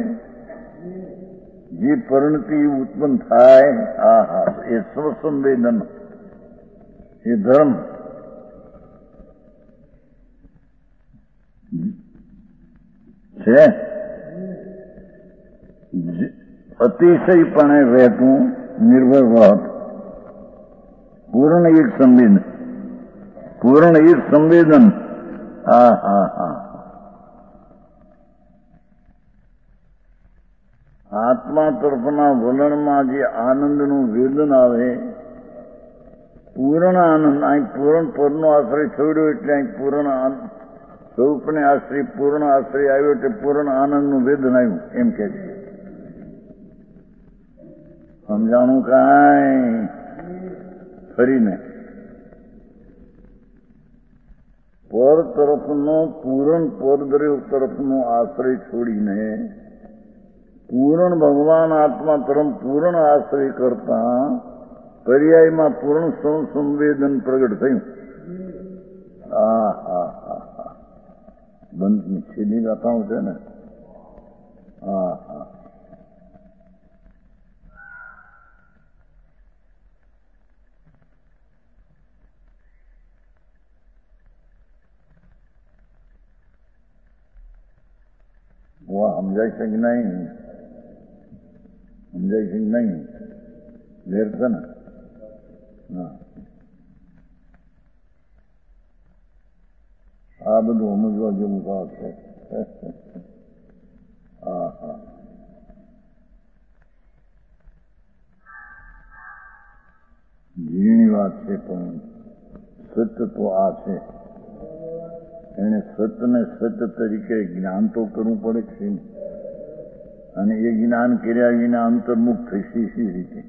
જે પરિણતિ ઉત્પન્ન થાય એ સ્વસંવેદન, એ ધર્મ છે. અતિશયપણે વહેતું નિર્ભય વહત પૂર્ણ એક સંવેદન, પૂર્ણ એક સંવેદન. આત્મા તરફના વલણમાં જે આનંદનું વેદન આવે, પૂર્ણ આનંદ. અહીં પૂર્ણ પરનો આશ્રય છોડ્યો એટલે અહીં પૂર્ણ સ્વરૂપને આશ્રય, પૂર્ણ આશ્રય આવ્યો એટલે પૂર્ણ આનંદનું વેદન આવ્યું એમ કે છે. સમજાણું કાંઈ ફરીને પર તરફનો પૂર્ણ પરદ્રવ્ય તરફનો આશ્રય છોડીને પૂર્ણ ભગવાન આત્મા તરફ પૂર્ણ આશ્રય કરતા પર્યાયમાં પૂર્ણ સંવેદન પ્રગટ થયું. બંધની છેલ્લી ગાથાઓ છે ને. સમજાય છે કે નહીં? સમજાય છે કે નહીં? લેર છે ને? આ બધું સમજવા જેવું વાત છે. ઝીણી વાત છે પણ સત્ય તો આ છે. એને સત્યને સત્ય તરીકે જ્ઞાન તો કરવું પડે છે અને એ જ્ઞાન કર્યા વિના અંતર્મુખ થશે સી રીતે?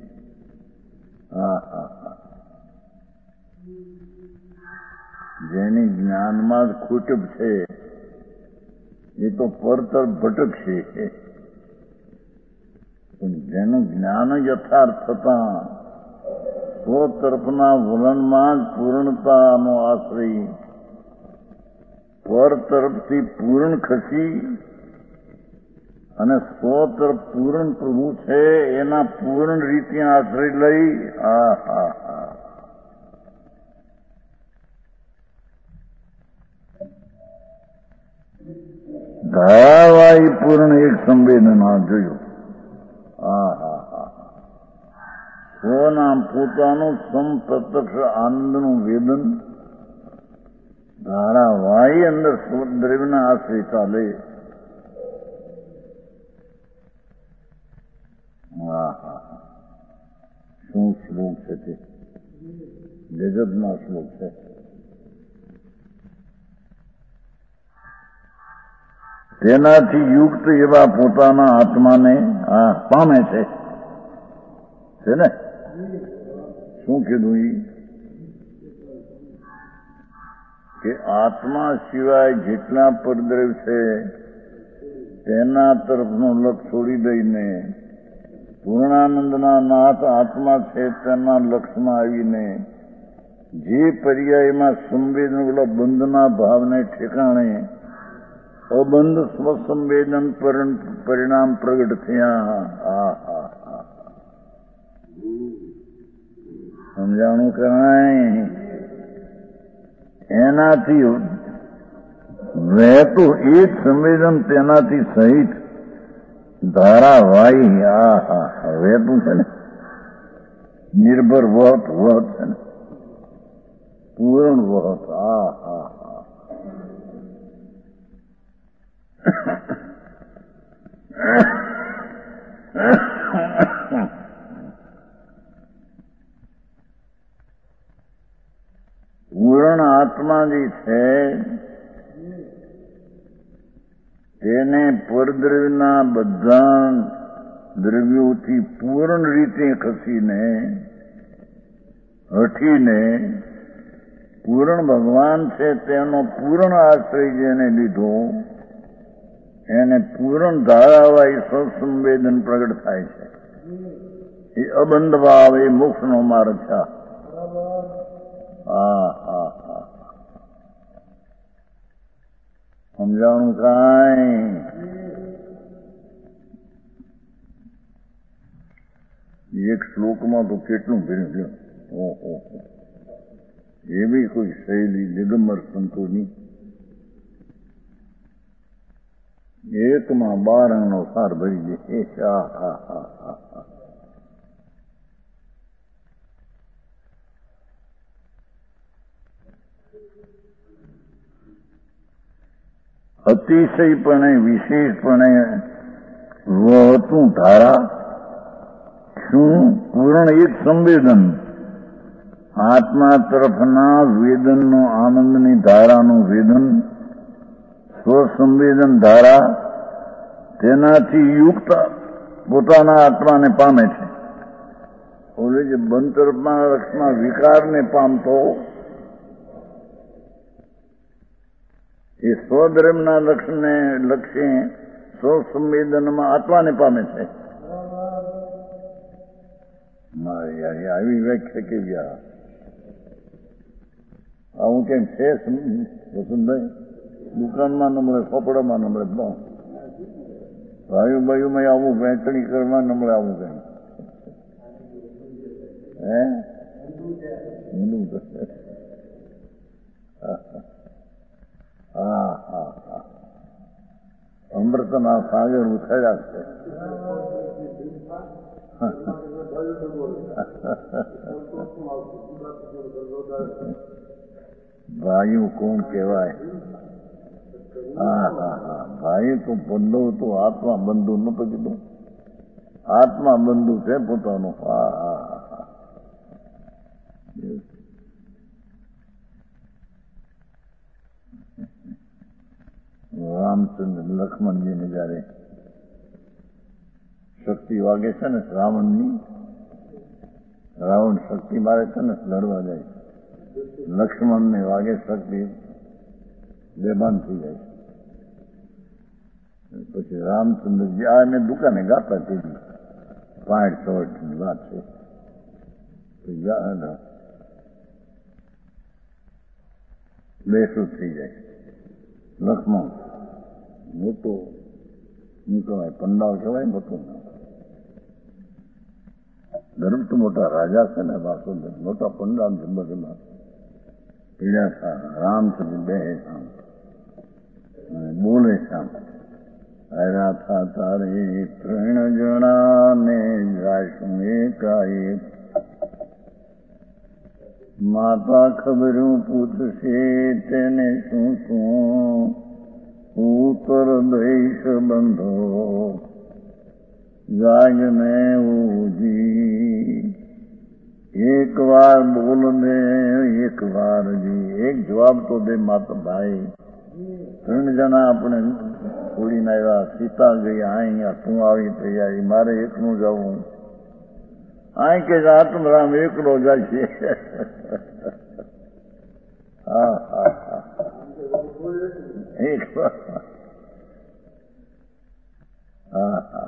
જેની જ્ઞાનમાં જ ખોટબ છે એ તો પરતર ભટકશે, પણ જેનું જ્ઞાન યથાર્થ થતા સ્વ તરફના વલણમાં જ પૂર્ણતાનો આશ્રય પર તરફથી પૂર્ણ ખસી અને સ્વ તરફ પૂર્ણ પ્રભુ છે એના પૂર્ણ રીતે આશ્રય લઈ ધારાવાહી પૂર્ણ એક સંવેદન જોયું. સ્વના પોતાનું સમપ્રત્યક્ષ આનંદનું વેદન ધારાવાહી અંદર દ્રવ્યના આશ્રય ચાલે. શું શ્લોક છે તે? ગજબના શ્લોક છે. તેનાથી યુક્ત એવા પોતાના આત્માને પામે છે ને? શું કીધું એ? કે આત્મા સિવાય જેટલા પરદ્રવ્ય છે તેના તરફનું લક્ષ છોડી દઈને પૂર્ણાનંદના નાથ આત્મા છે તેના લક્ષમાં આવીને જે પર્યાયમાં સંવેદન બંધના ભાવને ઠેકાણે અબંધ સ્વસંવેદન પરિણામ પ્રગટ થયા. સમજાણું કરાય? એનાથી વહેતું એક સંવેદન તેનાથી સહિત ધારાવાહી વહેતું છે ને, નિર્ભર વહત છે ને, પૂર્ણ વહત. પૂર્ણ આત્મા જે છે તેને પરદ્રવ્યના બધા દ્રવ્યોથી પૂર્ણ રીતે ખસીને હઠીને પૂર્ણ ભગવાન છે તેનો પૂર્ણ આશ્રય જેને લીધો એને પૂર્ણ ધારાવાહી સ્વસંવેદન પ્રગટ થાય છે. એ અબંધ ભાવ એ મોક્ષનો માર્ગ છે. હા હા હા સમજાણું કાંઈ? એક શ્લોકમાં તો કેટલું ભર્યું. ઓહો, એવી કોઈ શૈલી દિગંબર સંતોની એકમાં 12 અંગનો સાર ભરી દે. હા હા હા હા હા અતિશયપણે વિશેષપણે વહતું ધારા શું પૂર્ણ એક સંવેદન આત્મા તરફના વેદનનો આનંદની ધારાનું વેદન સ્વસંવેદન ધારા તેનાથી યુક્ત પોતાના આત્માને પામે છે. ઓલે જે બંધ તરફના લક્ષમાં વિકારને પામતો એ સ્વધર્મના લક્ષ્ય સ્વસંવેદનમાં આત્માને પામે છે. આવી વ્યાખ્યા કે ગયા આવું કેમ છે વસંતભાઈ? દુકાનમાં ન મળે, કપડામાં ન મળે, ભાઈમાં આવું વહેંચણી કરવા ન મળે, આવું કઈ હા હા હા અમૃતના સાગર ઉછળ્યા છે. ભાઈ કોણ કહેવાય? હા હા હા ભાઈ તો બંધુ તો આત્મા બંધુ નતો કીધું. આત્મા બંધુ છે પોતાનું. હા હા હા રામચંદ્ર લક્ષ્મણજીને જયારે શક્તિ વાગે છે ને રાવણની, રાવણ શક્તિ મારે છે ને લડવા જાય, લક્ષ્મણને વાગે શક્તિ બેભાન થઈ જાય. પછી રામચંદ્રજી આ મેં દુકાને ગાતા કીધી 5-6 વાત છે. બેસું થઈ જાય. લક્ષ્મણ મોટો શું કહેવાય, પંડાલ કહેવાય, મોટું ધર્મ તો મોટા રાજા છે ને, વાસુદેવ મોટા પંડાલ છે. બધેમાં પીડ્યા રામચંદ્ર બે શામ બોલે શામ આવ્યા થા તારે 3 જણાને જાશું એકાએક. માતા ખબરું પૂછશે તેને શું શું ઉત્તર દઈશ બંધો જાગને ઉજી. એક વાર બોલ દે, એક વાર જી, એક જવાબ તો દે માતા ભાઈ. 3 જણા આપણે છોડીને આવ્યા, સીતા ગઈ અહીંયા, તું આવી તૈયારી, મારે એકનું જવું. આ કે આત્મરામ એકલો જાય છે. હા હા હા એક હા હા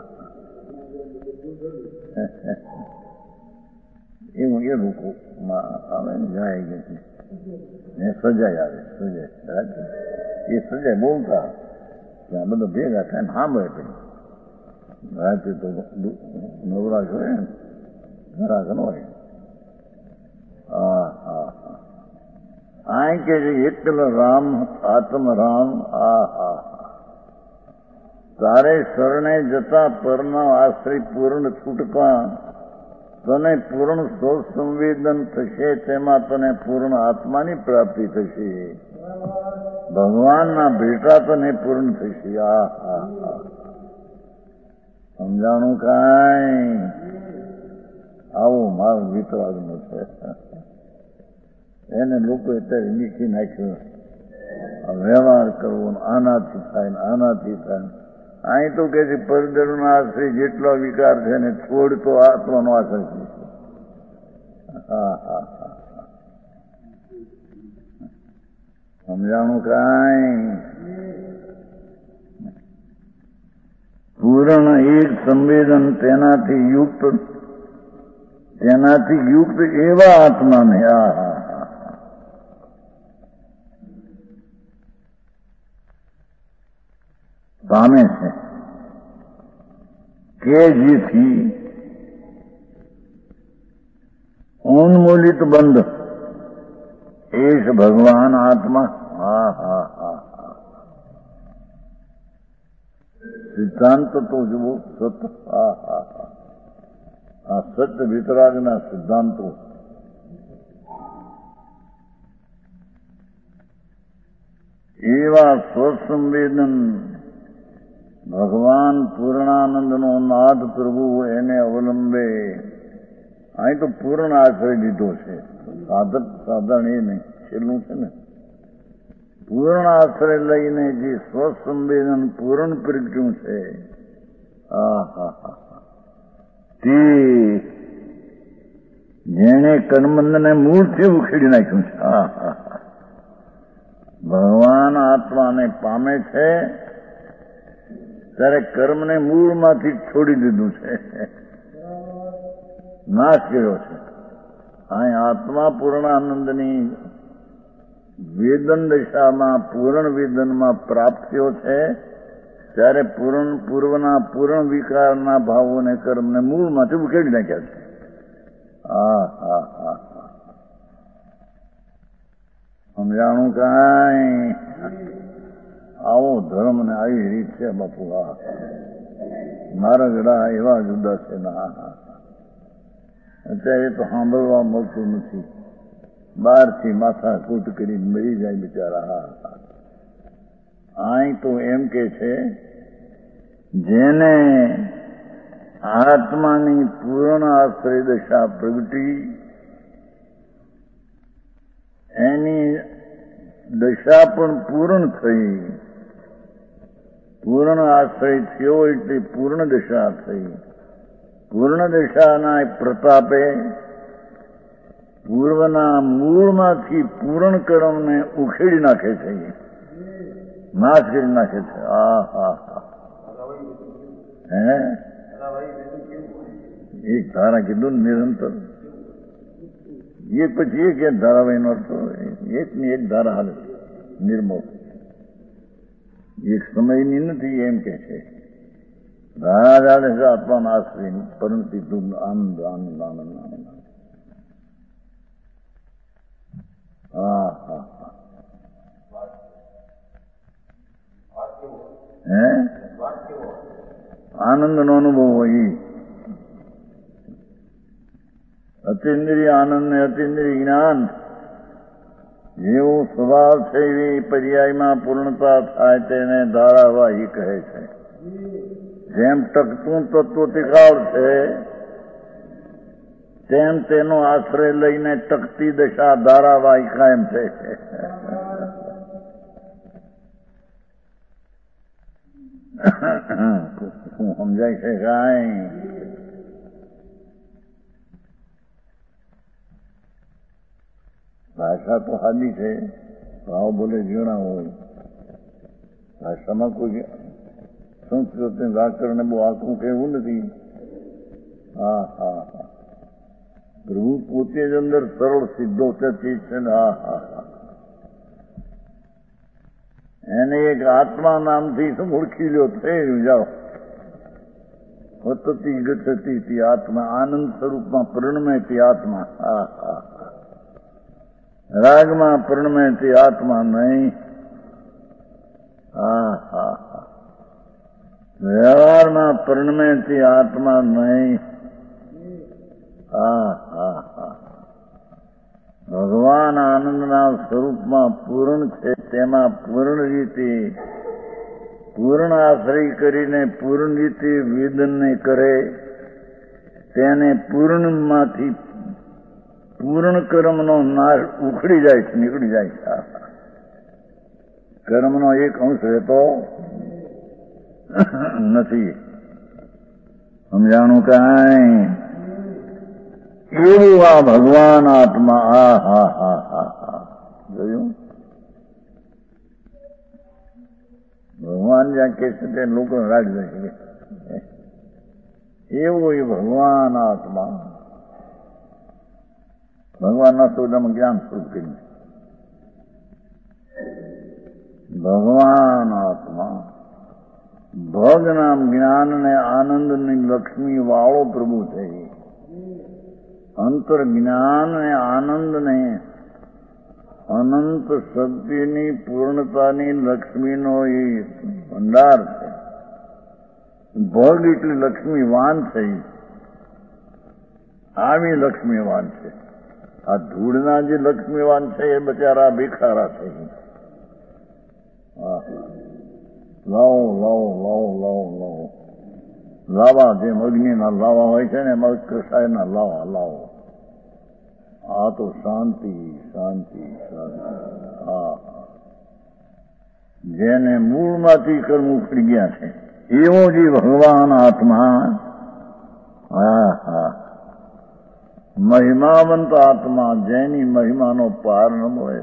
એવું એ લોકો આવે ને જાય કે સજાય આવે, સજાય એ સજાય બોલતા ત્યાં બધા ભેગા થાય ને સાંભળે. પછી રાતે તો નવરાશ હોય ને, ઘરાક ન હોય. હા હા હા આ કે એકલો રામ આત્મરામ. હા હા તારે શરણે જતા પરના આશ્રય પૂર્ણ છૂટકા તને પૂર્ણ સ્વસંવેદન થશે, તેમાં તને પૂર્ણ આત્માની પ્રાપ્તિ થશે. ભગવાનના ભેટા તને પૂર્ણ થશે. હા હા હા સમજાણું કાંઈ? આવું મારું વિતરાગનું છે. એને લોકો અત્યારે મીઠી નાખ્યું, વ્યવહાર કરવો, આનાથી થાય ને આનાથી થાય. અહીં તો કે છે પરદરનો આશ્રય જેટલો વિકાર છે ને છોડ તો આત્માનો આશ્રય છે. હા હા હા સમજાણું કાંઈ? પૂર્ણ એક સંવેદન તેનાથી યુક્ત એવા આત્માને પામે છે કે જેથી ઉન્મૂલિત બંધ એક ભગવાન આત્મા સિદ્ધાંત તો જુઓ સત્ય આ સત્ય વિતરાગના સિદ્ધાંતો એવા સ્વસંવેદન ભગવાન પૂર્ણાનંદનો નાદ પ્રભુ એને અવલંબે. અહીં તો પૂર્ણ આશ્રય લીધો છે, સાધન એ નહીં, છેલ્લું છે ને. પૂર્ણ આશ્રય લઈને જે સ્વસંવેદન પૂર્ણ પ્રગટ્યું છે તે જેણે કર્મબંધને મૂળથી ઉખેડી નાખ્યું છે. ભગવાન આત્માને પામે છે ત્યારે કર્મને મૂળમાંથી છોડી દીધું છે, નાશ કર્યો છે. અહીં આત્મા પૂર્ણાનંદની વેદન દશામાં પૂર્ણ વેદનમાં પ્રાપ્ત થયો છે ત્યારે પૂર્વના પૂર્ણ વિકારના ભાવોને કર્મને મૂળમાંથી ઉકેડી નાખ્યા છે. સમજાણું કાંઈ? આવો ધર્મ ને આવી રીત છે બાપુ. મારા ગળા એવા જુદા છે ને. અત્યારે તો સાંભળવા મળતું નથી. બહારથી માથા કૂટ કરીને મરી જાય બિચારા. અહીં તો એમ કે છે જેને આત્માની પૂર્ણ આશ્રય દશા પ્રગટી એની દશા પણ પૂર્ણ થઈ. પૂર્ણ આશ્રય થયો એટલે પૂર્ણ દશા થઈ. પૂર્ણ દશાના પ્રતાપે પૂર્વના મૂળમાંથી પૂર્ણ કર્મને ઉખેડી નાખે છે, નાશ કરી નાખે છે. એક ધારા કીધું નિરંતર, એક પછી એક ધારાવાહીનો અર્થ એકની એક ધારા હાલે નિર્મળ, એક સમયની નથી એમ કે છે. ધારા ચાલે છે આત્માના આશ્રય પરંતુ આનંદ આનંદ આનંદ આનંદ. આનંદ નો અનુભવ હોય. અતિન્દ્રિય આનંદ ને અતિન્દ્રિય જ્ઞાન જેવો સ્વભાવ છે એવી પર્યાયમાં પૂર્ણતા થાય તેને ધારાવાહી કહે છે. જેમ ટકતું તત્વ તિકાળ છે તેમ તેનો આશ્રય લઈને ટકતી દશા ધારાવાહી કાયમ છે. શું સમજાય છે કાંઈ? ભાષા તો સાદી છે, ભાવ બોલે ઝીણા હોય. ભાષામાં કોઈ સંસ્કૃત વ્યાકરણ બહુ આખું કહેવું નથી. પ્રભુ પોતે જ અંદર સરળ સીધો ચીજ છે ને. એને એક આત્મા નામથી ઓળખી લ્યો થઈ જાઓ. વતતી ગતિ આત્મા આનંદ સ્વરૂપમાં પરિણમે તે આત્મા. રાગમાં પરિણમે તે આત્મા નહીં. વ્યવહારમાં પરિણમે તે આત્મા નહીં. ભગવાન આનંદના સ્વરૂપમાં પૂર્ણ છે, તેમાં પૂર્ણ રીતે પૂર્ણ આશ્રય કરીને પૂર્ણ રીતે વેદનને કરે તેને પૂર્ણમાંથી પૂર્ણ કર્મનો નાશ ઉખડી જાય છે, નીકળી જાય છે. કર્મનો એક અંશ રહેતો નથી. સમજાણું કાંઈ? એવું આ ભગવાન આત્મા. જોયું? ભગવાન જ્યાં કે છે તે લોકોને રાગ જાય છે. એવો એ ભગવાન આત્મા ભગવાનના શબ્દમાં જ્ઞાન સ્વરૂપ કરીને ભગવાન આત્મા ભગ નામ જ્ઞાન ને આનંદની લક્ષ્મી વાળો પ્રભુ છે. અંતર જ્ઞાન ને આનંદ ને અનંત શક્તિની પૂર્ણતાની લક્ષ્મીનો એ ભંડાર છે. ભગ એટલે લક્ષ્મીવાન છે. આવી લક્ષ્મીવાન છે. આ ધૂળના જે લક્ષ્મીવાન છે એ બચારા ભિખારા છે. લાવો લાવો લાવો લાવો લાવો લાવા જેમ અગ્નિના લાવા હોય છે ને એમાં કસાયના લાવા લાવો. આ તો શાંતિ શાંતિ શાંતિ. હા, જેને મૂળમાંથી કર્મ ઉખડી ગયા છે એવો જે ભગવાન આત્મા. હા હા, મહિમાવંત આત્મા જેની મહિમાનો પાર ન મળે,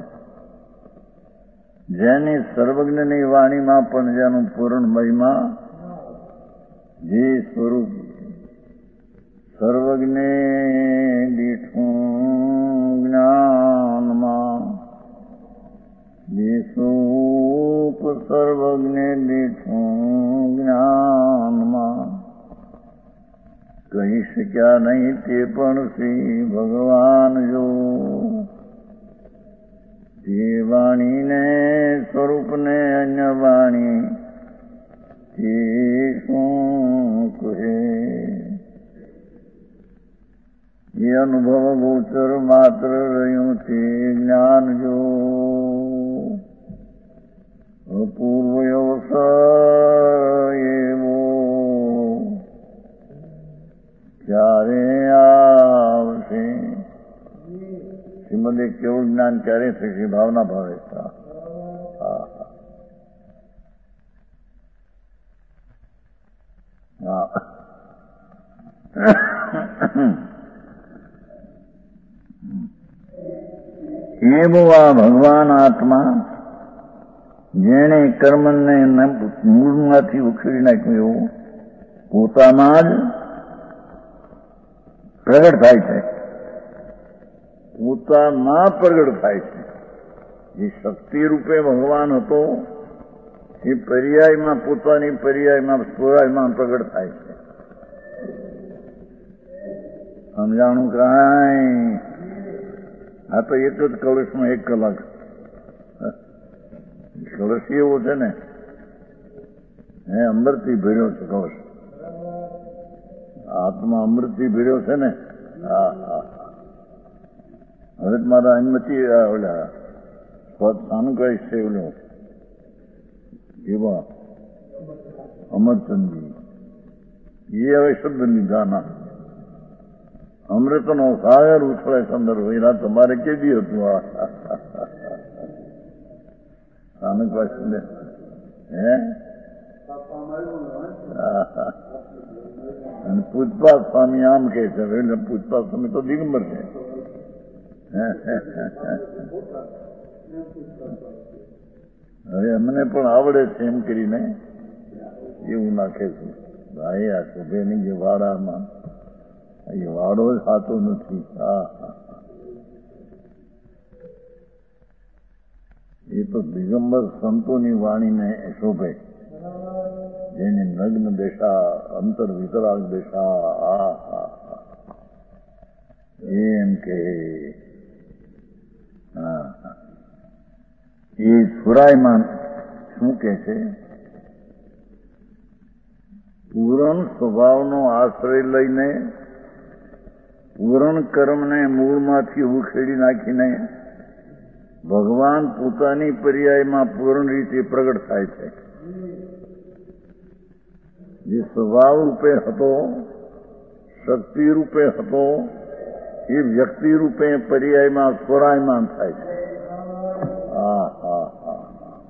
જેની સર્વજ્ઞની વાણીમાં પણ જેનું પૂર્ણ મહિમા, જે સ્વરૂપ સર્વજ્ઞે દીઠું જ્ઞાનમાં, જે સ્વરૂપ સર્વજ્ઞે દીઠું જ્ઞાનમાં, કહી શક્યા નહીં તે પણ શ્રી ભગવાન જો. તે વાણીને સ્વરૂપને અન્ય વાણી તે શું કહે? એ અનુભવ ગોચર માત્ર રહ્યું તે જ્ઞાન જો. અપૂર્વ અવસર એવો ક્યારે આવશે? શ્રીમદે કેવું જ્ઞાન ક્યારે થશે? ભાવના ભાવે. એવો આ ભગવાન આત્મા જેણે કર્મને મૂળમાંથી ઉખેડી નાખ્યું એવું પોતામાં જ પ્રગટ થાય છે. પોતામાં પ્રગટ થાય છે. જે શક્તિ રૂપે ભગવાન હતો એ પર્યાયમાં પોતાની પર્યાયમાં સ્વરાયમાં પ્રગટ થાય છે. સમજાણું કાંઈ? આ તો એક જ કળશમાં 1 કલાક. કળશ એવો છે ને, અમૃતથી ભર્યો છે કળશ. આત્મા અમૃતથી ભર્યો છે ને. હા હા, હવે મારા અન્મથી ઓલા સાનું કહે છે ઓલો એવા અમરચંદજી એ હવે શબ્દ લીધાના અમૃતનો સાગર ઉછળે સંદર્ભ. એના તમારે કેદી હતું? આ સાનું કહે હે અને પૂજપાત સ્વામી આમ કે છે. એટલે પૂજપાત સ્વામી તો દિગંબર છે. હવે અમને પણ આવડે છે એમ કરીને એવું નાખે છે. ભાઈ આ શોભેની જે વાડામાં એ વાડો જ સાચો નથી. હા હા, એ તો દિગંબર સંતોની વાણીને શોભે, જેની નગ્ન દેશા અંતર વિતરાગ દેશા. આ હા એમ કે એ સુરાયમાન શું કે છે? પૂરણ સ્વભાવનો આશ્રય લઈને પૂરણ કર્મને મૂળમાંથી ઉખેડી નાખીને ભગવાન પોતાની પર્યાયમાં પૂર્ણ રીતે પ્રગટ થાય છે. જે સ્વભાવ રૂપે હતો, શક્તિ રૂપે હતો, એ વ્યક્તિ રૂપે પર્યાયમાં સ્વરાયમાન થાય છે. હા હા હા,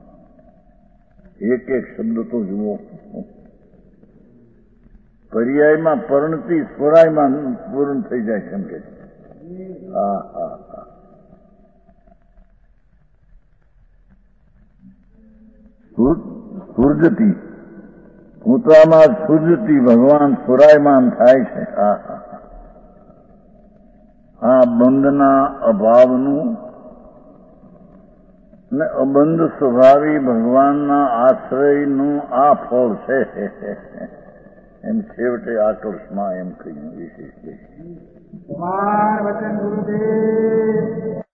એક એક શબ્દ તો જુઓ. પર્યાયમાં પરણતી સ્વરાયમાં પૂર્ણ થઈ જાય છે એમ કે. હા હા હા, સુરજતી પોતામાં સુરજતી ભગવાન સુરાયમાન થાય છે. આ બંધના અભાવનું ને અબંધ સ્વભાવી ભગવાનના આશ્રયનું આ ફળ છે એમ છેવટે આકર્ષમાં એમ કહ્યું વિશેષ. વચન ગુરુદેવ